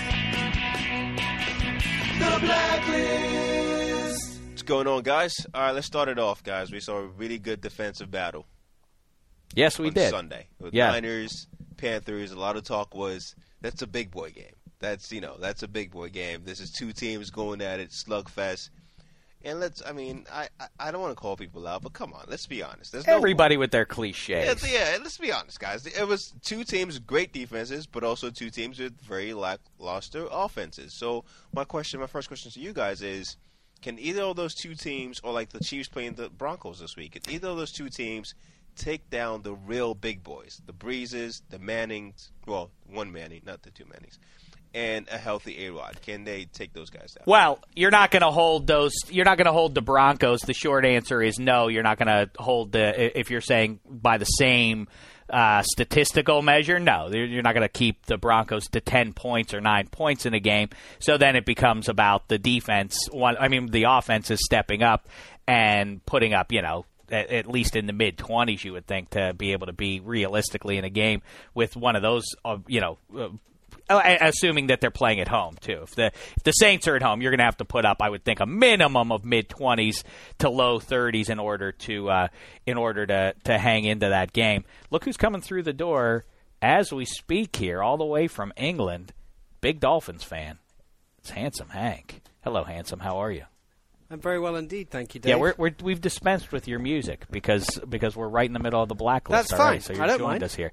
The Blacklist. What's going on, guys? All right, let's start it off, guys. We saw a really good defensive battle. Yes, we on did. Sunday. With yeah. Niners, Panthers, a lot of talk was that's a big boy game. That's, you know, that's a big boy game. This is two teams going at it, slugfest. And let's, I mean, I, I, I don't want to call people out, but come on, let's be honest. There's no Everybody with their cliches. Yeah, yeah, let's be honest, guys. It was two teams with great defenses, but also two teams with very lackluster offenses. So my question, my first question to you guys is, can either of those two teams, or like the Chiefs playing the Broncos this week, can either of those two teams take down the real big boys, the Breezes, the Mannings, well, one Manning, not the two Mannings, and a healthy A-Rod? Can they take those guys down? Well, you're not going to hold those. You're not going to hold the Broncos. The short answer is no. You're not going to hold the. If you're saying by the same uh, statistical measure, no. You're not going to keep the Broncos to ten points or nine points in a game. So then it becomes about the defense. One, I mean, the offense is stepping up and putting up, you know, at least in the mid-twenties, you would think, to be able to be realistically in a game with one of those, uh, you know, uh, assuming that they're playing at home, too. If the if the Saints are at home, you're going to have to put up, I would think, a minimum of mid-twenties to low thirties in order to uh, in order to, to hang into that game. Look who's coming through the door as we speak here, all the way from England. Big Dolphins fan. It's Handsome Hank. Hello, Handsome. How are you? I'm very well indeed, thank you, Dave. Yeah, we're, we're, we've dispensed with your music because because we're right in the middle of the blacklist. That's fine. Right, so you're I don't joined mind. us here.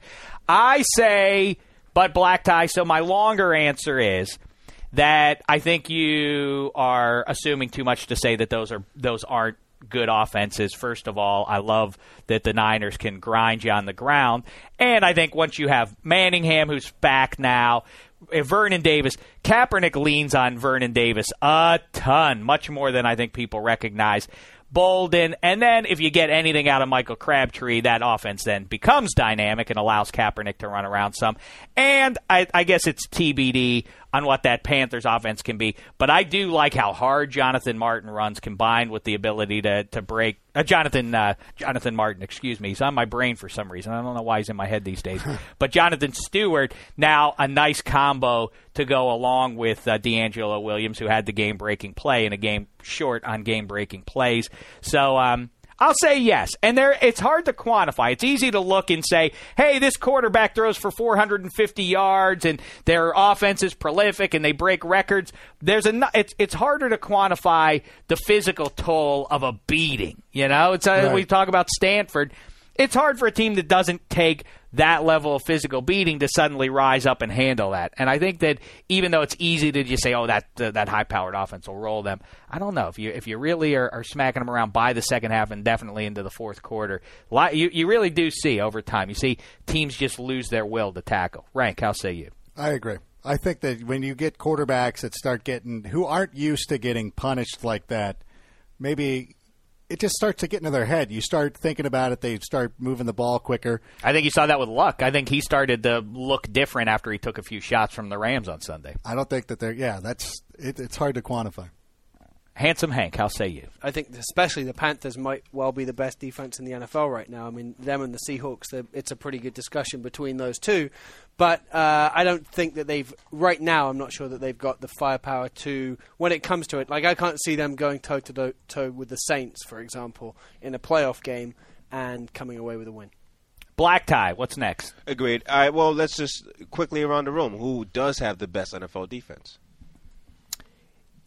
I say, but Black Tie. So my longer answer is that I think you are assuming too much to say that those are those aren't good offenses. First of all, I love that the Niners can grind you on the ground, and I think once you have Manningham, who's back now, Vernon Davis, Kaepernick leans on Vernon Davis a ton, much more than I think people recognize. Bolden, and then if you get anything out of Michael Crabtree, that offense then becomes dynamic and allows Kaepernick to run around some. And I, I guess it's T B D on what that Panthers offense can be. But I do like how hard Jonathan Martin runs, combined with the ability to to break uh, Jonathan uh, Jonathan Martin. Excuse me, he's on my brain for some reason. I don't know why he's in my head these days. But Jonathan Stewart, now a nice combo to go along with uh, D'Angelo Williams, who had the game-breaking play in a game short on game-breaking plays. So um, I'll say yes. And there, it's hard to quantify. It's easy to look and say, hey, this quarterback throws for four hundred fifty yards, and their offense is prolific, and they break records. There's a, it's it's harder to quantify the physical toll of a beating. You know, it's uh, Right. we talk about Stanford. It's hard for a team that doesn't take that level of physical beating to suddenly rise up and handle that. And I think that even though it's easy to just say, oh, that uh, that high-powered offense will roll them, I don't know. If you if you really are, are smacking them around by the second half and definitely into the fourth quarter, you, you really do see over time. You see teams just lose their will to tackle. Rank, how say you? I agree. I think that when you get quarterbacks that start getting, who aren't used to getting punished like that, maybe it just starts to get into their head. You start thinking about it. They start moving the ball quicker. I think you saw that with Luck. I think he started to look different after he took a few shots from the Rams on Sunday. I don't think that they're, yeah, that's, it, it's hard to quantify. Handsome Hank, how say you? I think especially the Panthers might well be the best defense in the N F L right now. I mean, them and the Seahawks, it's a pretty good discussion between those two. But uh, I don't think that they've, right now, I'm not sure that they've got the firepower to, when it comes to it, like I can't see them going toe-to-toe with the Saints, for example, in a playoff game and coming away with a win. Black Tie, what's next? Agreed. All right, well, let's just quickly around the room. Who does have the best N F L defense?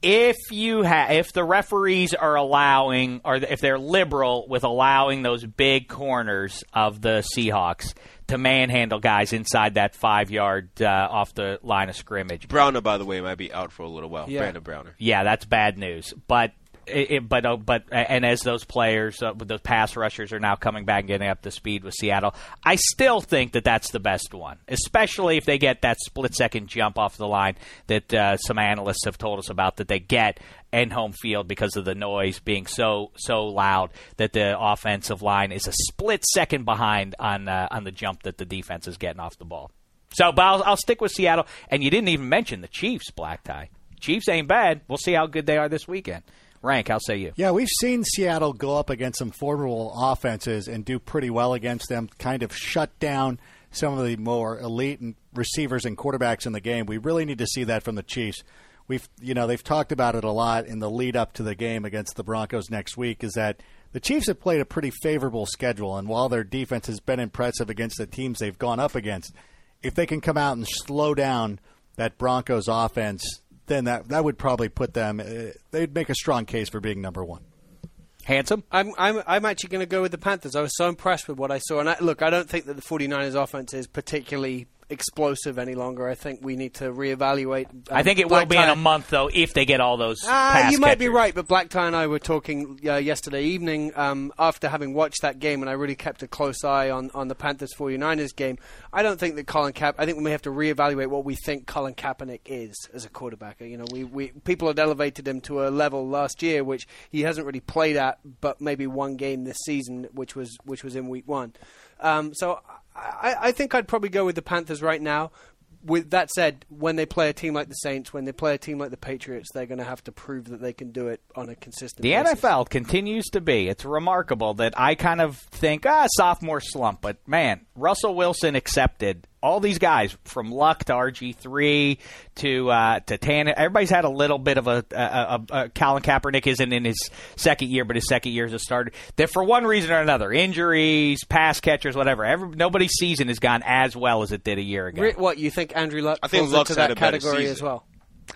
if you ha- if the referees are allowing, or if they're liberal with allowing those big corners of the Seahawks to manhandle guys inside that five yard uh, off the line of scrimmage. Browner, by the way, might be out for a little while. Yeah. Brandon Browner. Yeah, that's bad news. But it, it, but uh, but and as those players, uh, the pass rushers are now coming back and getting up to speed with Seattle, I still think that that's the best one, especially if they get that split second jump off the line that uh, some analysts have told us about that they get in home field because of the noise being so so loud that the offensive line is a split second behind on uh, on the jump that the defense is getting off the ball. So, but I'll, I'll stick with Seattle. And you didn't even mention the Chiefs, Black Tie. Chiefs ain't bad. We'll see how good they are this weekend. Rank, how say you? Yeah, we've seen Seattle go up against some formidable offenses and do pretty well against them, kind of shut down some of the more elite receivers and quarterbacks in the game. We really need to see that from the Chiefs. We've, you know, they've talked about it a lot in the lead up to the game against the Broncos next week, is that the Chiefs have played a pretty favorable schedule, and while their defense has been impressive against the teams they've gone up against, if they can come out and slow down that Broncos offense, then that that would probably put them, uh, they'd make a strong case for being number one. Handsome? I'm I'm I'm actually going to go with the Panthers. I was so impressed with what I saw. And I, look, I don't think that the 49ers offense is particularly explosive any longer. I think we need to reevaluate. Um, I think it Black will be Tie. in a month, though, if they get all those Uh, pass you might be catchers. right, but Black Tie and I were talking uh, yesterday evening um, after having watched that game, and I really kept a close eye on, on the Panthers 49ers game. I don't think that Colin Kaepernick, I think we may have to reevaluate what we think Colin Kaepernick is as a quarterback. You know, we, we people had elevated him to a level last year which he hasn't really played at, but maybe one game this season, which was which was in week one. Um, so I, I think I'd probably go with the Panthers right now. With that said, when they play a team like the Saints, when they play a team like the Patriots, they're going to have to prove that they can do it on a consistent The basis. N F L continues to be. It's remarkable that I kind of think, ah, sophomore slump. But, man, Russell Wilson accepted. All these guys, from Luck to R G three to uh, to Tanner, everybody's had a little bit of a, a, a, a Colin Kaepernick isn't in his second year, but his second year as a starter. That for one reason or another, injuries, pass catchers, whatever, every, nobody's season has gone as well as it did a year ago. Re- What, you think Andrew Luck I think falls Luck's into had that a better category season. as well?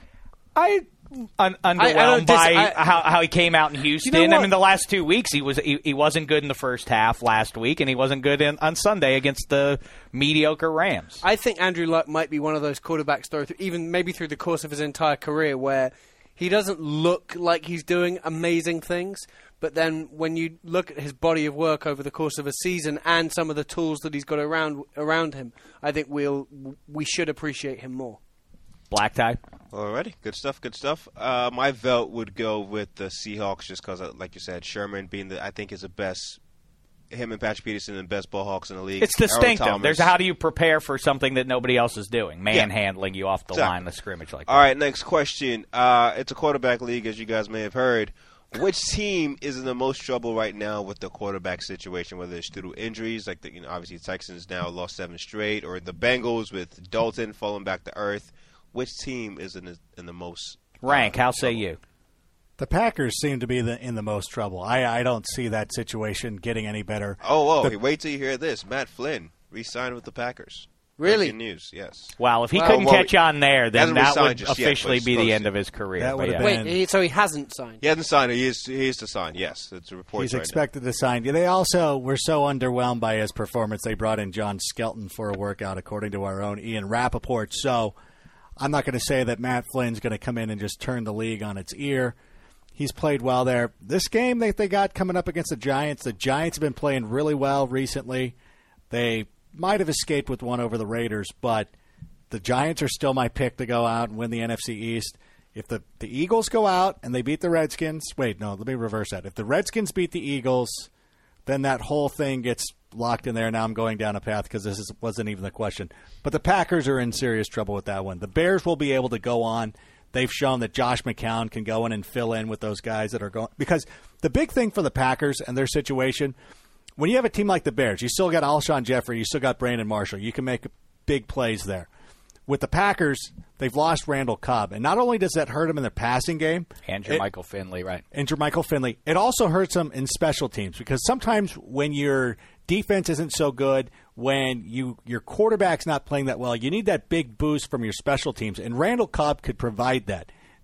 I un- underwhelmed I don't dis- by I- how, how he came out in Houston. You know I what? mean, the last two weeks he was he, he wasn't good in the first half last week, and he wasn't good in, on Sunday against the mediocre Rams. I think Andrew Luck might be one of those quarterbacks, though, even maybe through the course of his entire career, where he doesn't look like he's doing amazing things, but then when you look at his body of work over the course of a season and some of the tools that he's got around around him, I think we'll we should appreciate him more. Black Tie. Alrighty, good stuff, good stuff. Uh, my vote would go with the Seahawks just because, like you said, Sherman being the, I think is the best, him and Patrick Peterson, the best ball hawks in the league. It's Earl distinctive. Thomas. There's how do you prepare for something that nobody else is doing, manhandling you off the Exactly. line of scrimmage like that. All right, next question. Uh, it's a quarterback league, as you guys may have heard. Which team is in the most trouble right now with the quarterback situation, whether it's through injuries, like the, you know, obviously the Texans now lost seven straight, or the Bengals with Dalton falling back to earth? Which team is in the, in the most Rank, uh, how say trouble? you? The Packers seem to be the, in the most trouble. I, I don't see that situation getting any better. Oh, oh! The- wait till you hear this. Matt Flynn re-signed with the Packers. Really? Breaking news, yes. Well, if he Well, couldn't well, catch on there, then hasn't that resigned would just yet, but officially he's be the supposed end to. of his career. That But would have yeah. been- Wait, he, so he hasn't signed? He hasn't signed. He is. He is to sign. Yes, it's a report. He's right expected to sign. They also were so underwhelmed by his performance, they brought in John Skelton for a workout, according to our own Ian Rappaport. So I'm not going to say that Matt Flynn's going to come in and just turn the league on its ear. He's played well there. This game that they got coming up against the Giants, the Giants have been playing really well recently. They might have escaped with one over the Raiders, but the Giants are still my pick to go out and win the N F C East. If the, the Eagles go out and they beat the Redskins, wait, no, let me reverse that. If the Redskins beat the Eagles, then that whole thing gets locked in there. Now I'm going down a path because this is, wasn't even the question. But the Packers are in serious trouble with that one. The Bears will be able to go on. They've shown that Josh McCown can go in and fill in with those guys that are going. Because the big thing for the Packers and their situation, when you have a team like the Bears, you still got Alshon Jeffrey, you still got Brandon Marshall. You can make big plays there. With the Packers, they've lost Randall Cobb. And not only does that hurt them in their passing game. Andrew it- Michael Finley, right. and Jermichael Finley, it also hurts them in special teams because sometimes when your defense isn't so good, when you your quarterback's not playing that well, you need that big boost from your special teams, and Randall Cobb could provide that.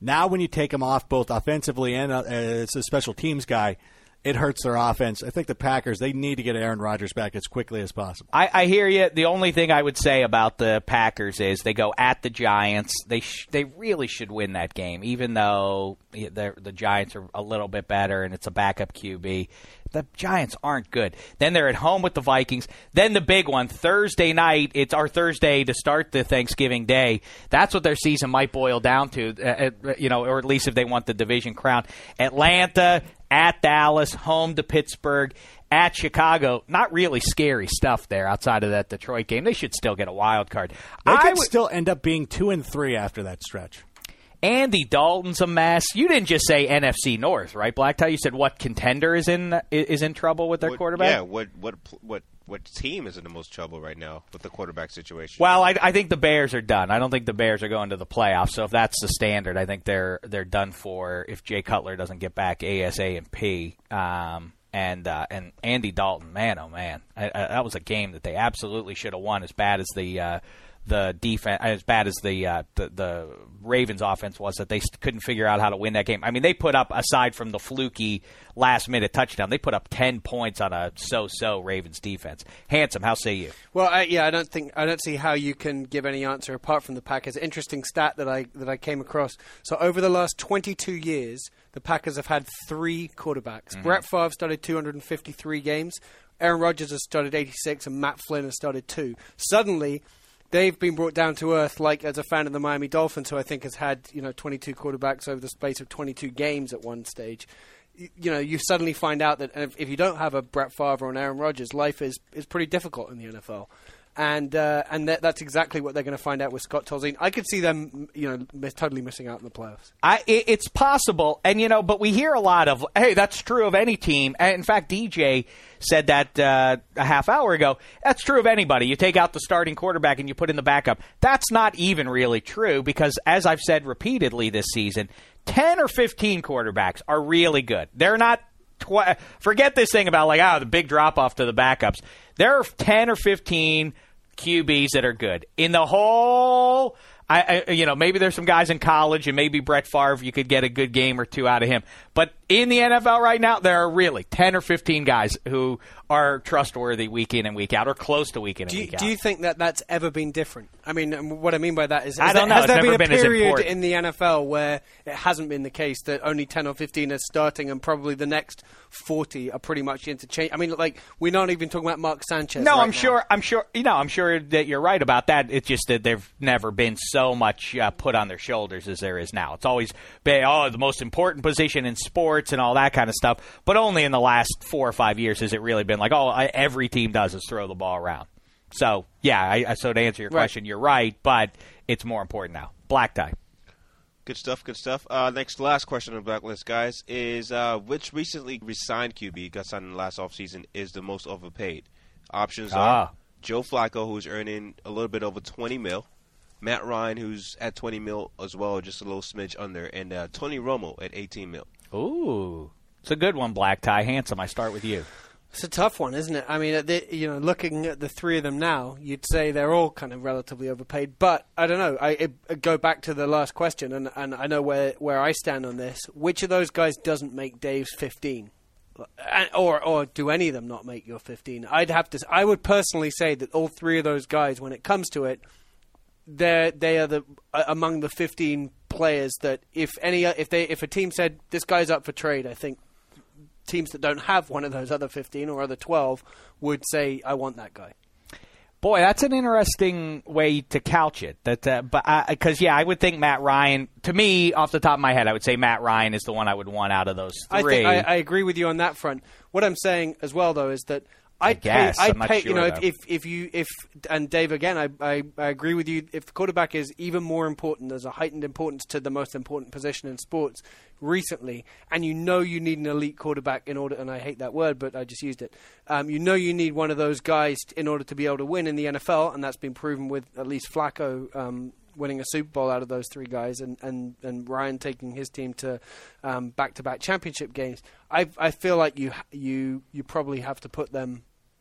Now when you take him off both offensively and uh, as a special teams guy, it hurts their offense. I think the Packers, they need to get Aaron Rodgers back as quickly as possible. I, I hear you. The only thing I would say about the Packers is they go at the Giants. They sh- they really should win that game, even though the Giants are a little bit better and it's a backup Q B. The Giants aren't good. Then they're at home with the Vikings. Then the big one, Thursday night. It's our Thursday to start the Thanksgiving day. That's what their season might boil down to, uh, you know, or at least if they want the division crown. Atlanta, at Dallas, home to Pittsburgh, at Chicago. Not really scary stuff there outside of that Detroit game. They should still get a wild card. They I could w- still end up being two and three after that stretch. Andy Dalton's a mess. You didn't just say N F C North, right, Black Tie? You said what contender is in is in trouble with their what, quarterback? Yeah, what what what what team is in the most trouble right now with the quarterback situation? Well, I, I think the Bears are done. I don't think the Bears are going to the playoffs. So if that's the standard, I think they're they're done for if Jay Cutler doesn't get back A S A and P. Um, and uh, and Andy Dalton, man, oh man, I, I, that was a game that they absolutely should have won. As bad as the uh, the defense, as bad as the, uh, the the Ravens offense was, that they couldn't figure out how to win that game. I mean, they put up, aside from the fluky last minute touchdown, they put up ten points on a so-so Ravens defense. Handsome, how say you? Well, I, yeah, I don't think I don't see how you can give any answer apart from the Packers. Interesting stat that I that I came across. So over the last twenty-two years, the Packers have had three quarterbacks. Mm-hmm. Brett Favre started two hundred fifty-three games. Aaron Rodgers has started eighty-six, and Matt Flynn has started two. Suddenly, they've been brought down to earth, like as a fan of the Miami Dolphins, who I think has had, you know, twenty-two quarterbacks over the space of twenty-two games at one stage. You, you know, you suddenly find out that if, if you don't have a Brett Favre or an Aaron Rodgers, life is, is pretty difficult in the N F L. And uh, and that, that's exactly what they're going to find out with Scott Tolzien. I could see them, you know, miss, totally missing out in the playoffs. I, it, it's possible, and you know, but we hear a lot of, hey, that's true of any team. And in fact, D J said that uh, a half hour ago. That's true of anybody. You take out the starting quarterback and you put in the backup. That's not even really true because, as I've said repeatedly this season, ten or fifteen quarterbacks are really good. They're not. Tw- forget this thing about like, oh, the big drop off to the backups. There are ten or fifteen Q Bs that are good in the whole. I, I, you know, maybe there's some guys in college, and maybe Brett Favre, you could get a good game or two out of him. But in the N F L right now, there are really ten or fifteen guys who are trustworthy week in and week out, or close to week in and do you, week out. Do you think that that's ever been different? I mean, what I mean by that is, I is don't there, know. has It's there never been a been as period important. in the N F L where it hasn't been the case that only ten or fifteen are starting, and probably the next forty are pretty much interchange? I mean, like, we're not even talking about Mark Sanchez. No, right I'm now. sure. I'm sure. You know, I'm sure that you're right about that. It's just that there've never been so much uh, put on their shoulders as there is now. It's always been, oh, the most important position in sports and all that kind of stuff. But only in the last four or five years has it really been like, oh, I, every team does is throw the ball around. So yeah, I, I, so to answer your Right. question, you're right, but it's more important now. Black Tie. Good stuff, good stuff. Uh, next, last question on the blacklist, guys, is uh, which recently resigned Q B, got signed in the last offseason, is the most overpaid? Options Ah. are Joe Flacco, who's earning a little bit over twenty mil, Matt Ryan, who's at twenty mil as well, just a little smidge under, and uh, Tony Romo at eighteen mil. Ooh, it's a good one, Black Tie. Handsome, I start with you. It's a tough one, isn't it? I mean, the, you know, looking at the three of them now, you'd say they're all kind of relatively overpaid. But I don't know. I it, I go back to the last question, and, and I know where, where I stand on this. Which of those guys doesn't make Dave's fifteen, or or do any of them not make your fifteen? I'd have to. I would personally say that all three of those guys, when it comes to it, they they are the uh, among the fifteen players that if any if they if a team said this guy's up for trade, I think teams that don't have one of those other fifteen or other twelve would say, I want that guy. Boy, that's an interesting way to couch it. That, uh, but because yeah, I would think Matt Ryan. To me, off the top of my head, I would say Matt Ryan is the one I would want out of those three. I think I, I agree with you on that front. What I'm saying as well, though, is that I'd guess. pay. I'd I'm not pay. sure, you know, though. if, if if you if and Dave again, I, I I agree with you. If the quarterback is even more important, there's a heightened importance to the most important position in sports recently, and you know you need an elite quarterback in order. And I hate that word, but I just used it. Um, you know you need one of those guys in order to be able to win in the N F L, and that's been proven with at least Flacco. Um, winning a Super Bowl out of those three guys, and, and, and Ryan taking his team to um, back-to-back championship games. I I feel like you you you probably have to put them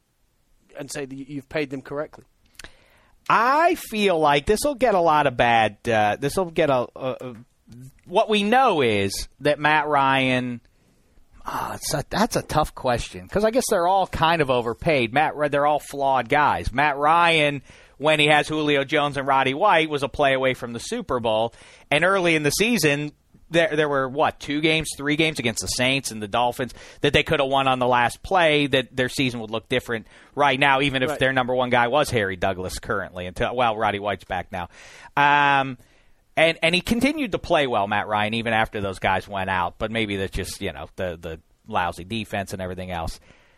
and say that you've paid them correctly. I feel like this will get a lot of bad. Uh, this will get a, a, a what we know is that Matt Ryan. Oh, it's a, that's a tough question because I guess they're all kind of overpaid. Matt, they're all flawed guys. Matt Ryan, when he has Julio Jones and Roddy White, was a play away from the Super Bowl. And early in the season, there there were, what, two games, three games against the Saints and the Dolphins that they could have won on the last play, that their season would look different right now, even if right. their number one guy was Harry Douglas currently. Until Well, Roddy White's back now. Um And and he continued to play well, Matt Ryan, even after those guys went out. But maybe that's just, you know, the, the lousy defense and everything else.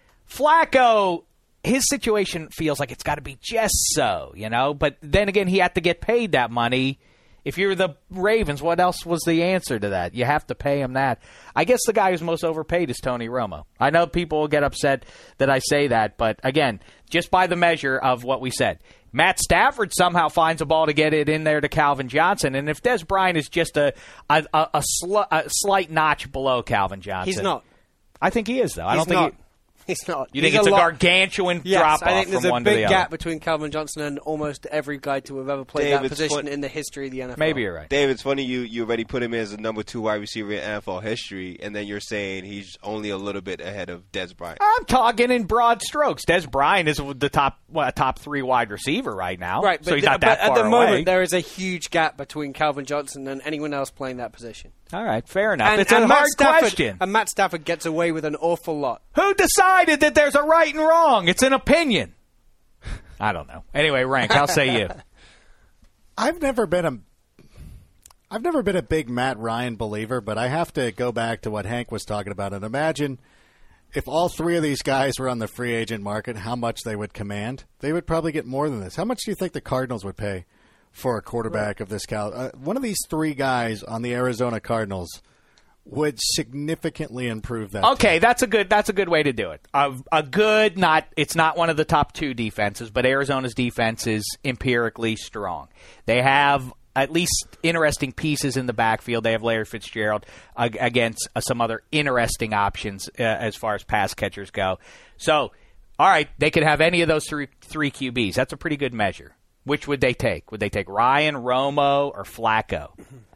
Flacco, his situation feels like it's got to be just so, you know. But then again, he had to get paid that money. If you're the Ravens, what else was the answer to that? You have to pay him that. I guess the guy who's most overpaid is Tony Romo. I know people will get upset that I say that. But, again, just by the measure of what we said. Matt Stafford somehow finds a ball to get it in there to Calvin Johnson. And if Des Bryant is just a a, a, a, sl- a slight notch below Calvin Johnson. He's not. I think he is, though. I He's don't think not. he, He's not. You think He's it's a, lot, gargantuan yes, drop-off I think there's from a one to big the gap other. between Calvin Johnson and almost every guy to have ever played Dave, that it's position fun- in the history of the N F L. Maybe you're right. Dave, it's funny you, you already put him as a number two wide receiver in N F L history, and then you're saying he's only a little bit ahead of Des Bryant. I'm talking in broad strokes. Des Bryant is the top well, top three wide receiver right now, Right, but, so he's the- not that but far at the away. moment there is a huge gap between Calvin Johnson and anyone else playing that position. All right, fair enough. And, it's and a Matt hard Stafford, question. And Matt Stafford gets away with an awful lot. Who decided that there's a right and wrong? It's an opinion. I don't know. Anyway, Rank, I'll say you. I've never been a I've never been a big Matt Ryan believer, but I have to go back to what Hank was talking about and imagine if all three of these guys were on the free agent market, how much they would command. They would probably get more than this. How much do you think the Cardinals would pay for a quarterback of this caliber? Uh, one of these three guys on the Arizona Cardinals would significantly improve that. Okay, team. that's a good that's a good way to do it. A, a good, not it's not one of the top two defenses, but Arizona's defense is empirically strong. They have at least interesting pieces in the backfield. They have Larry Fitzgerald uh, against uh, some other interesting options uh, as far as pass catchers go. So, all right, they could have any of those three three Q Bs. That's a pretty good measure. Which would they take? Would they take Ryan, Romo, or Flacco?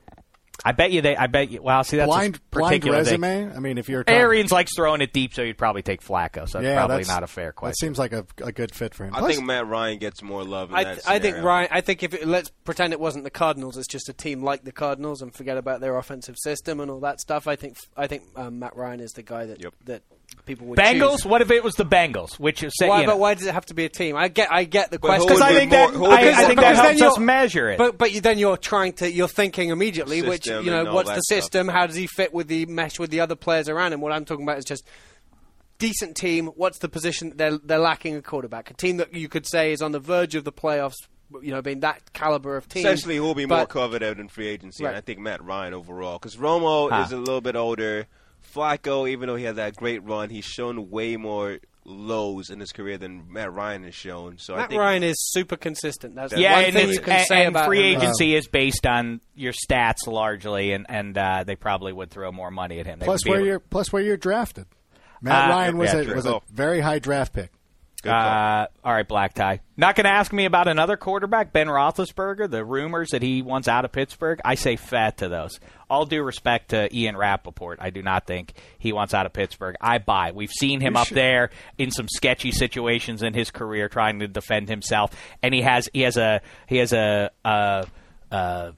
I bet you they. I bet you. Well, see, that's blind, a blind particular thing. resume. I mean, if you're talking, Arians likes throwing it deep, so you'd probably take Flacco. So that's yeah, probably that's, not a fair question. That seems like a, a good fit for him. I Plus, think Matt Ryan gets more love in I, that th- I think scenario. Ryan. I think if it, let's pretend it wasn't the Cardinals, it's just a team like the Cardinals, and forget about their offensive system and all that stuff. I think I think um, Matt Ryan is the guy that Yep. that people would Bengals. choose. What if it was the Bengals? Which is Why, you know, but why does it have to be a team? I get I get the But question. who because I would think be that more- who would I, be I more think that because then helps us you're- measure it. But but you, then you're trying to you're thinking immediately, which System you know and all what's that the stuff. system? How does he fit with the mesh with the other players around him? What I'm talking about is just decent team. What's the position they're they're lacking a quarterback? A team that you could say is on the verge of the playoffs. You know, being that caliber of team. Essentially, who will be more But- coveted in free agency? Right. And I think Matt Ryan overall. Because Romo Huh. is a little bit older. Flacco, even though he had that great run, he's shown way more lows in his career than Matt Ryan has shown. So I Matt think Ryan is super consistent. That's the yeah, one and, thing it's- you can and, say and about free him. agency is based on your stats largely, and and uh, they probably would throw more money at him. They plus would be where able- you're plus where you're drafted. Matt Uh, Ryan was yeah, a true. was a Oh. very high draft pick. good call. Uh, all right, Black Tie. Not going to ask me about another quarterback, Ben Roethlisberger, the rumors that he wants out of Pittsburgh. I say fat to those. All due respect to Ian Rappaport, I do not think he wants out of Pittsburgh. I buy. We've seen him You up should- there in some sketchy situations in his career trying to defend himself, and he has he has a he has a. Uh, uh,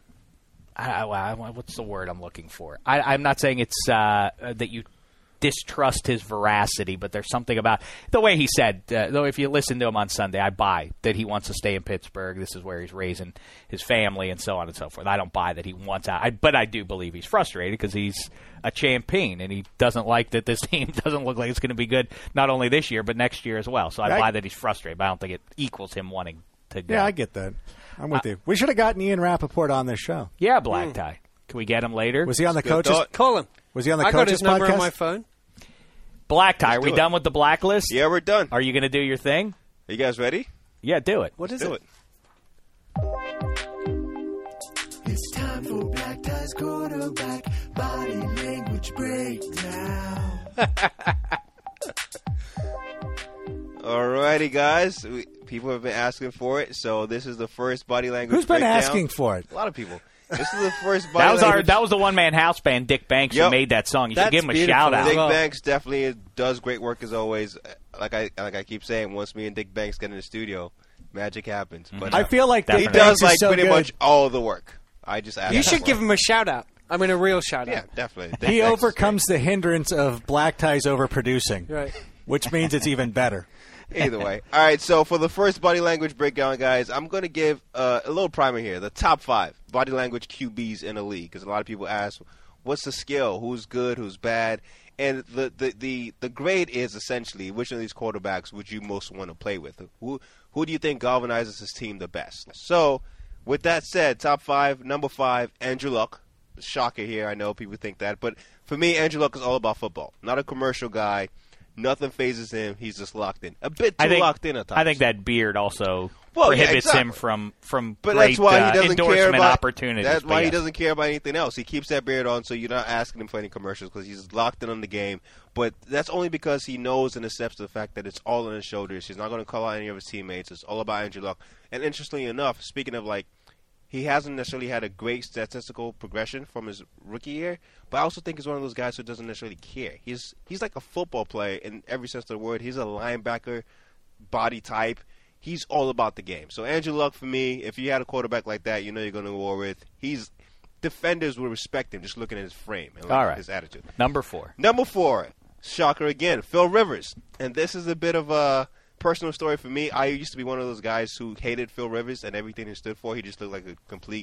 I, I, what's the word I'm looking for? I, I'm not saying it's uh, that you distrust his veracity, but there's something about the way he said, uh, though if you listen to him on Sunday, I buy that he wants to stay in Pittsburgh. This is where he's raising his family and so on and so forth. I don't buy that he wants out, I, but I do believe he's frustrated because he's a champion and he doesn't like that this team doesn't look like it's going to be good not only this year, but next year as well. So I, I- buy that he's frustrated, but I don't think it equals him wanting to go. Yeah, I get that. I'm with you. We should have gotten Ian Rappaport on this show. Yeah, Black Tie. Can we get him later? Was he on the Good coaches? thought. Call him. Was he on the I got coaches his number podcast? on my phone. Black Tie, are Let's we do it. done with the blacklist? Yeah, we're done. Are you going to do your thing? Are you guys ready? Yeah, do it. What is Do it? it. It's time for Black Tie's quarterback body language breakdown. Alrighty, guys. We, people have been asking for it, so this is the first body language Who's been breakdown. asking for it? A lot of people. This is the first body That was our. language. That was the one man house band, Dick Banks, Yep. who made that song. You That's should give him a beautiful. shout out. Dick Well- Banks definitely does great work as always. Like I like I keep saying, once me and Dick Banks get in the studio, magic happens. But I uh, feel like he Dick does Banks is like so pretty good. much all the work. I just asked You him should for give it. him a shout out. I mean, a real shout Yeah, out. definitely. Dick He Banks is overcomes the hindrance of black ties overproducing, Right. which means it's even better. great. Either way. All right, so for the first body language breakdown, guys, I'm going to give uh, a little primer here. The top five body language Q Bs in the league, because a lot of people ask, what's the skill? Who's good? Who's bad? And the, the, the, the grade is essentially which of these quarterbacks would you most want to play with? Who who do you think galvanizes his team the best? So, with that said, top five, number five, Andrew Luck. Shocker here, I know people think that. But for me, Andrew Luck is all about football. Not a commercial guy. Nothing phases him. He's just locked in. A bit too I think, locked in at times. I think that beard also Well, yeah, prohibits exactly. him from from But great that's why uh, he doesn't endorsement care about opportunities. That's But why he yes. doesn't care about anything else. He keeps that beard on, so you're not asking him for any commercials because he's locked in on the game. But that's only because he knows and accepts the fact that it's all on his shoulders. He's not going to call out any of his teammates. It's all about Andrew Luck. And interestingly enough, speaking of like, he hasn't necessarily had a great statistical progression from his rookie year, but I also think he's one of those guys who doesn't necessarily care. He's he's like a football player in every sense of the word. He's a linebacker body type. He's all about the game. So Andrew Luck, for me, if you had a quarterback like that, you know you're going to war with. He's defenders will respect him just looking at his frame and like All right. his attitude. Number four. Number four, shocker again, Phil Rivers. And this is a bit of a personal story for me. I used to be one of those guys who hated Phil Rivers and everything he stood for. He just looked like a complete,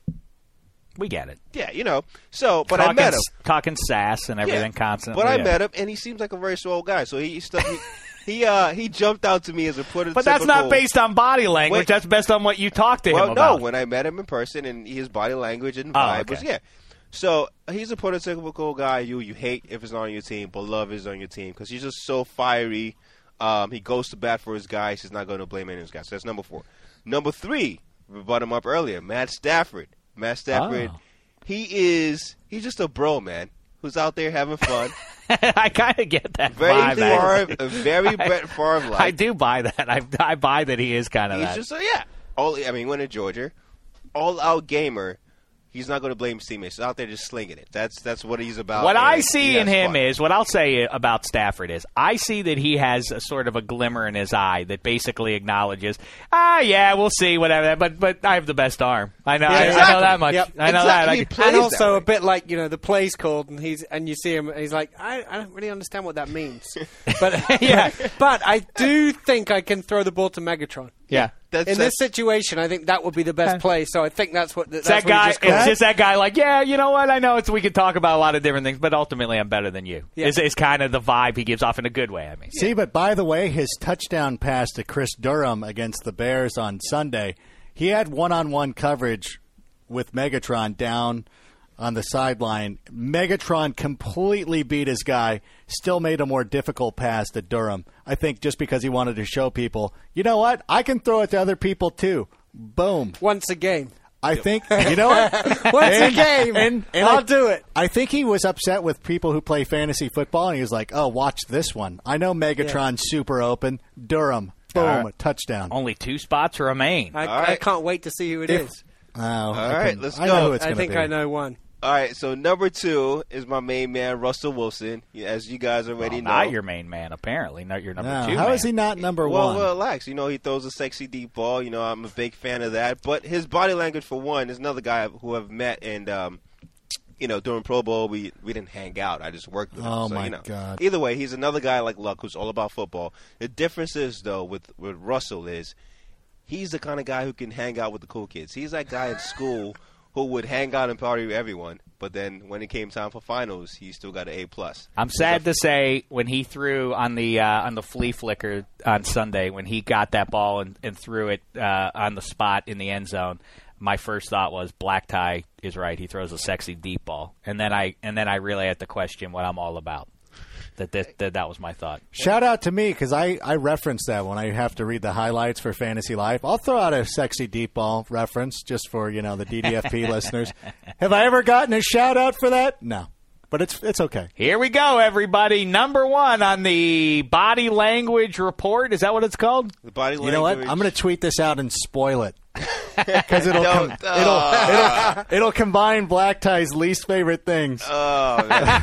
We get it. yeah, you know. So, but talking, I met him. talking sass and everything Yeah. constantly. But I yeah. met him, and he seems like a very swell guy. So he stu- he he, uh, he jumped out to me as a prototypical. But that's not based on body language. Wait. That's based on what you talk to Well, him no, about. when I met him in person and his body language and Oh, vibe okay. was, yeah. So he's a prototypical guy you you hate if it's not on your team, but love is on your team because he's just so fiery. Um, he goes to bat for his guys. He's not going to blame any of his guys. So that's number four. Number three, we brought him up earlier, Matt Stafford. Matt Stafford, Oh. he is he's just a bro, man, who's out there having fun. I kind of get that Very vibe. Favre, actually. a very Brett Favre like. I do buy that. I, I buy that he is kind of He's that. just a, yeah. All I mean, went to Georgia, all out gamer. He's not going to blame his teammates. He's out there just slinging it. That's that's what he's about. What and I he see in has him fun. is, what I'll say about Stafford is, I see that he has a sort of a glimmer in his eye that basically acknowledges, ah, yeah, we'll see, whatever, but but I have the best arm. I know, Yeah, I, I exactly. know that much. Yep. I know Exactly. that. I He can- plays And that also way. a bit like, you know, the play's called and he's and you see him and he's like, I, I don't really understand what that means. But yeah, but I do think I can throw the ball to Megatron. yeah. That's, In that's, this situation, I think that would be the best play. So I think that's what that's It's that what he guy. just It's called. just that guy. Like, yeah, you know what? I know it's. We can talk about a lot of different things, but ultimately, I'm better than you. Yeah. Is is kind of the vibe he gives off in a good way. I mean, See, but by the way, his touchdown pass to Chris Durham against the Bears on Sunday, he had one-on-one coverage with Megatron down on the sideline. Megatron completely beat his guy, still made a more difficult pass to Durham. I think just because he wanted to show people, you know what? I can throw it to other people too. Boom. Once a game. I think, you know what? Once And- a game. and- and I'll I- do it. I think he was upset with people who play fantasy football, and he was like, oh, watch this one. I know Megatron's super open. Durham. Boom. All right. Touchdown. only two spots remain. I, All right. I can't wait to see who it If- is. Oh, all right, let's I go. know who it's I gonna think be. I know one. all right. So number two is my main man, Russell Wilson. As you guys already Well, know, not your main man, apparently. Not your number No, two. how man. is he not number Well, one? well, relax. You know, he throws a sexy deep ball. You know, I'm a big fan of that. But his body language, for one, is another guy who I've met and, um, you know, during Pro Bowl, we, we didn't hang out. I just worked with him. Oh, so, my you know. God. Either way, he's another guy like Luck who's all about football. The difference is, though, with, with Russell is he's the kind of guy who can hang out with the cool kids. He's that guy in school who would hang out and party with everyone. But then when it came time for finals, he still got an A plus. I'm sad to say when he threw on the uh, on the flea flicker on Sunday, when he got that ball and, and threw it uh, on the spot in the end zone, my first thought was Black Tie is right. He throws a sexy deep ball, and then I and then I really had to question what I'm all about. That that that, that was my thought. Shout out to me because I, I reference that when I have to read the highlights for Fantasy Life. I'll throw out a sexy deep ball reference just for, you know, the D D F P listeners. Have I ever gotten a shout out for that? No. But it's it's okay. Here we go, everybody. Number one on the body language report. Is that what it's called? The body You know what? language. I'm going to tweet this out and spoil it. because it'll, com- Don't- it'll, uh, it'll it'll combine Black Tie's least favorite things. Oh,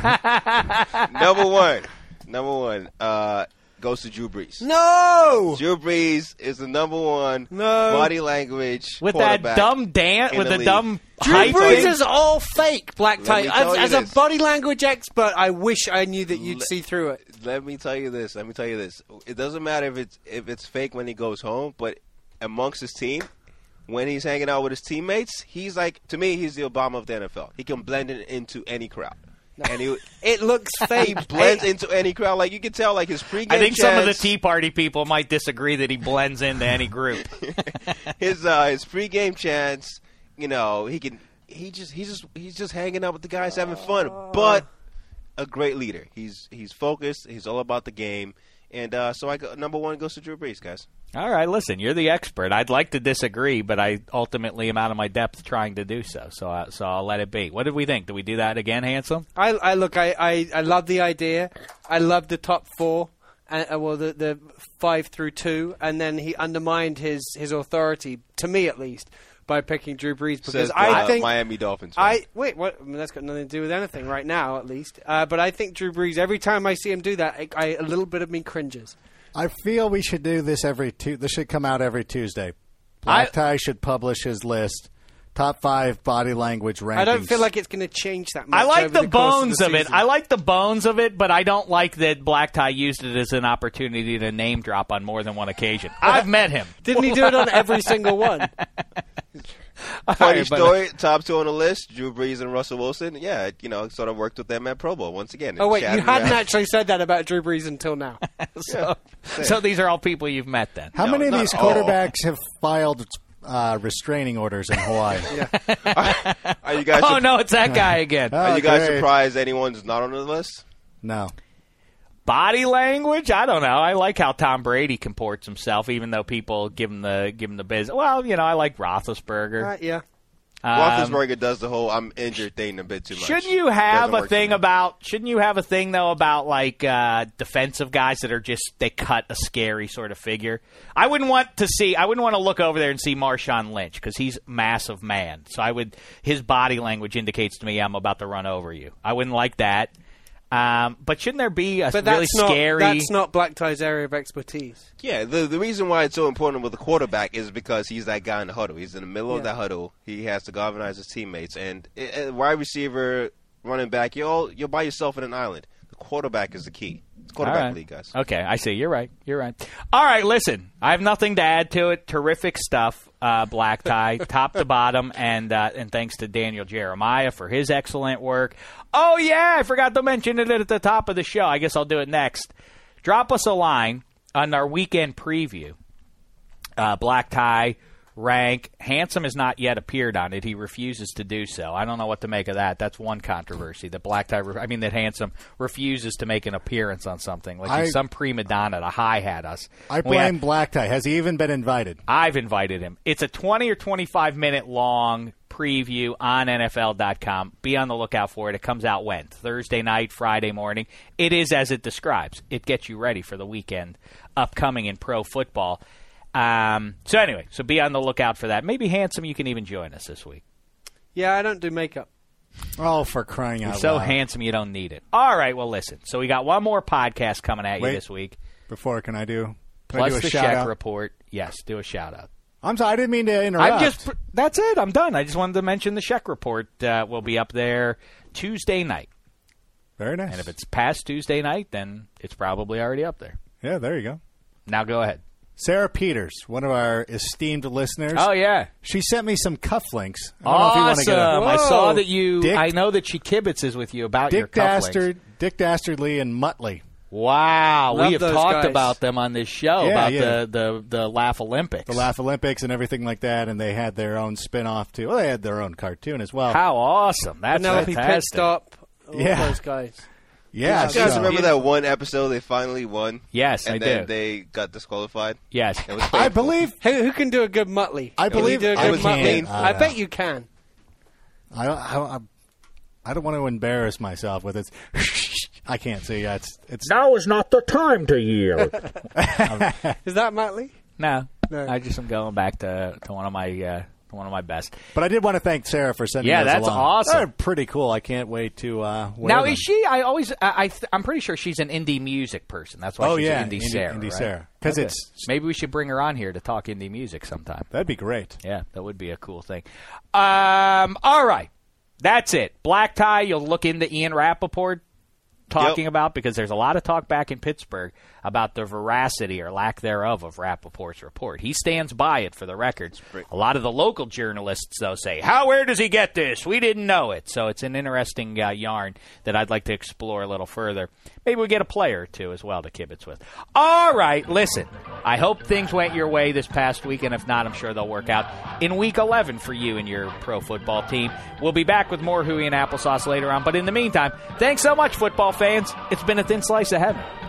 man. number one, number one, uh, goes to Drew Brees. No! Drew Brees is the number one No. body language With that quarterback dumb dance, in with the the league. dumb Drew hype Brees thing. is all fake, Black Let Tie. me tell As, you as a this. body language expert, I wish I knew that you'd Let- see through it. Let me tell you this. Let me tell you this. It doesn't matter if it's if it's fake when he goes home, but amongst his team, when he's hanging out with his teammates, he's like, to me, he's the Obama of the N F L. He can blend in into any crowd. And he, It looks he fake. blends into any crowd. Like, you can tell, like, his pregame I think some of the chants- Tea Party people might disagree that he blends into any group. his uh, his pregame chants, you know, he can he just he's just he's just hanging out with the guys having fun. But a great leader. He's he's focused. He's all about the game. And uh, so I go, number one goes to Drew Brees, guys. All right, listen, you're the expert. I'd like to disagree, but I ultimately am out of my depth trying to do so. So, uh, so I'll let it be. What did we think? Did we do that again, Handsome? I, I look. I, I, I love the idea. I love the top four. Uh, well, the the five through two, and then he undermined his, his authority, to me at least, by picking Drew Brees because Says the, I uh, think Miami Dolphins. fan. I wait. What? I mean, that's got nothing to do with anything right now, at least. Uh, but I think Drew Brees. Every time I see him do that, I, I, a little bit of me cringes. I feel we should do this every tu- This should come out every Tuesday. Black I- Tie should publish his list. Top five body language rankings. I don't feel like it's going to change that much. I like over the, the course bones of, of, the it. season. I like the bones of it, but I don't like that Black Tie used it as an opportunity to name drop on more than one occasion. I've met him. Didn't he do it on every single one? Funny Alright, but- story, top two on the list, Drew Brees and Russell Wilson. Yeah, you know, sort of worked with them at Pro Bowl once again. Oh wait, you Chatting hadn't around. actually said that about Drew Brees until now. So, so these are all people you've met then. How No, many of not these all. quarterbacks have filed uh, restraining orders in Hawaii? Are you guys? Oh, sur- no, it's that guy again. Oh, Are you guys great. surprised anyone's not on the list? No. Body language? I don't know. I like how Tom Brady comports himself, even though people give him the give him the biz. Well, you know, I like Roethlisberger. Uh, yeah. Um, Roethlisberger does the whole "I'm injured" thing a bit too much. Shouldn't you have Doesn't a work thing for me. about? Shouldn't you have a thing though about like uh, defensive guys that are just they cut a scary sort of figure? I wouldn't want to see. I wouldn't want to look over there and see Marshawn Lynch because he's a massive man. So I would. His body language indicates to me I'm about to run over you. I wouldn't like that. Um, but shouldn't there be a But really that's not scary? that's not Black Tie's area of expertise. Yeah, the the reason why it's so important with the quarterback is because he's that guy in the huddle. He's in the middle of Yeah. that huddle. He has to galvanize his teammates. And uh, wide receiver, running back, you're all, you're by yourself in an island. The quarterback is the key. It's quarterback All right. league, guys. Okay, I see. You're right. You're right. All right, listen. I have nothing to add to it. Terrific stuff, uh, Black Tie, top to bottom, and uh, and thanks to Daniel Jeremiah for his excellent work. Oh, yeah, I forgot to mention it at the top of the show. I guess I'll do it next. Drop us a line on our weekend preview. Uh, Black Tie, rank. Handsome has not yet appeared on it. He refuses to do so. I don't know what to make of that. That's one controversy. That Black Tie, I mean, that Handsome refuses to make an appearance on something. Like he's I- some prima donna to hi-hat us. I We blame have- Black Tie. Has he even been invited? I've invited him. It's a twenty or twenty-five minute long preview on N F L dot com. Be on the lookout for it. It comes out when? Thursday night, Friday morning. It is as it describes. It gets you ready for the weekend upcoming in pro football. Um, so anyway, so be on the lookout for that. Maybe Handsome, you can even join us this week. Yeah, I don't do makeup. Oh, for crying You're out so loud. handsome you don't need it. All right, well, listen. So we got one more podcast coming at you Wait. this week. Before, can I do, can I Plus do a the shout Sheck out? report. Yes, do a shout out. I'm sorry, I didn't mean to interrupt. I'm just. That's it. I'm done. I just wanted to mention the Sheck report uh, will be up there Tuesday night, Very nice. and if it's past Tuesday night, then it's probably already up there. Yeah, there you go. Now go ahead. Sarah Peters, one of our esteemed listeners. Oh yeah, She sent me some cufflinks. I don't know if you want to get awesome! a, I Whoa. saw that you. Dick- I know that she kibitzes with you about your Dick cufflinks. Dastard, Dick Dastardly, and Muttley. Wow, Love we have those talked guys. about them on this show Yeah, about yeah. the the the Laugh Olympics. The Laugh Olympics and everything like that, and they had their own spin-off too. Well, they had their own cartoon as well. How awesome! That's Penelope fantastic. Pitstop. All Yeah. those guys. Yeah, You guys so- remember that one episode they finally won? Yes, and I then do. they got disqualified. Yes. It was I painful. believe Who, who can do a good Muttley? I Can you believe do a I good can. Muttley? Uh, I bet you can. I don't, I don't, I don't want to embarrass myself with it. I can't see. Yeah, it's it's Now is not the time to yield. Is that Muttley? No, No. I just am going back to, to one of my uh, One of my best. But I did want to thank Sarah for sending yeah, those that's along. awesome. They're pretty cool. I can't wait to uh, wear Now, them. is she? I always, I, I th- I'm pretty sure she's an indie music person. That's why Oh, she's yeah, Indie, Indie- Sarah. Indie right? Sarah. 'Cause Okay. it's- maybe we should bring her on here to talk indie music sometime. That'd be great. Yeah, that would be a cool thing. Um, all right, that's it. Black tie. You'll look into Ian Rappaport talking Yep. about, because there's a lot of talk back in Pittsburgh about the veracity or lack thereof of Rappaport's report. He stands by it, for the record. great. A lot of the local journalists, though, say, how, where does he get this? We didn't know it. So it's an interesting uh, yarn that I'd like to explore a little further. Maybe we get a player or two as well to kibitz with. All right, listen, I hope things went your way this past week, and if not, I'm sure they'll work out in week eleven for you and your pro football team. We'll be back with more Huey and Applesauce later on, but in the meantime, thanks so much, football fans. It's been a thin slice of heaven.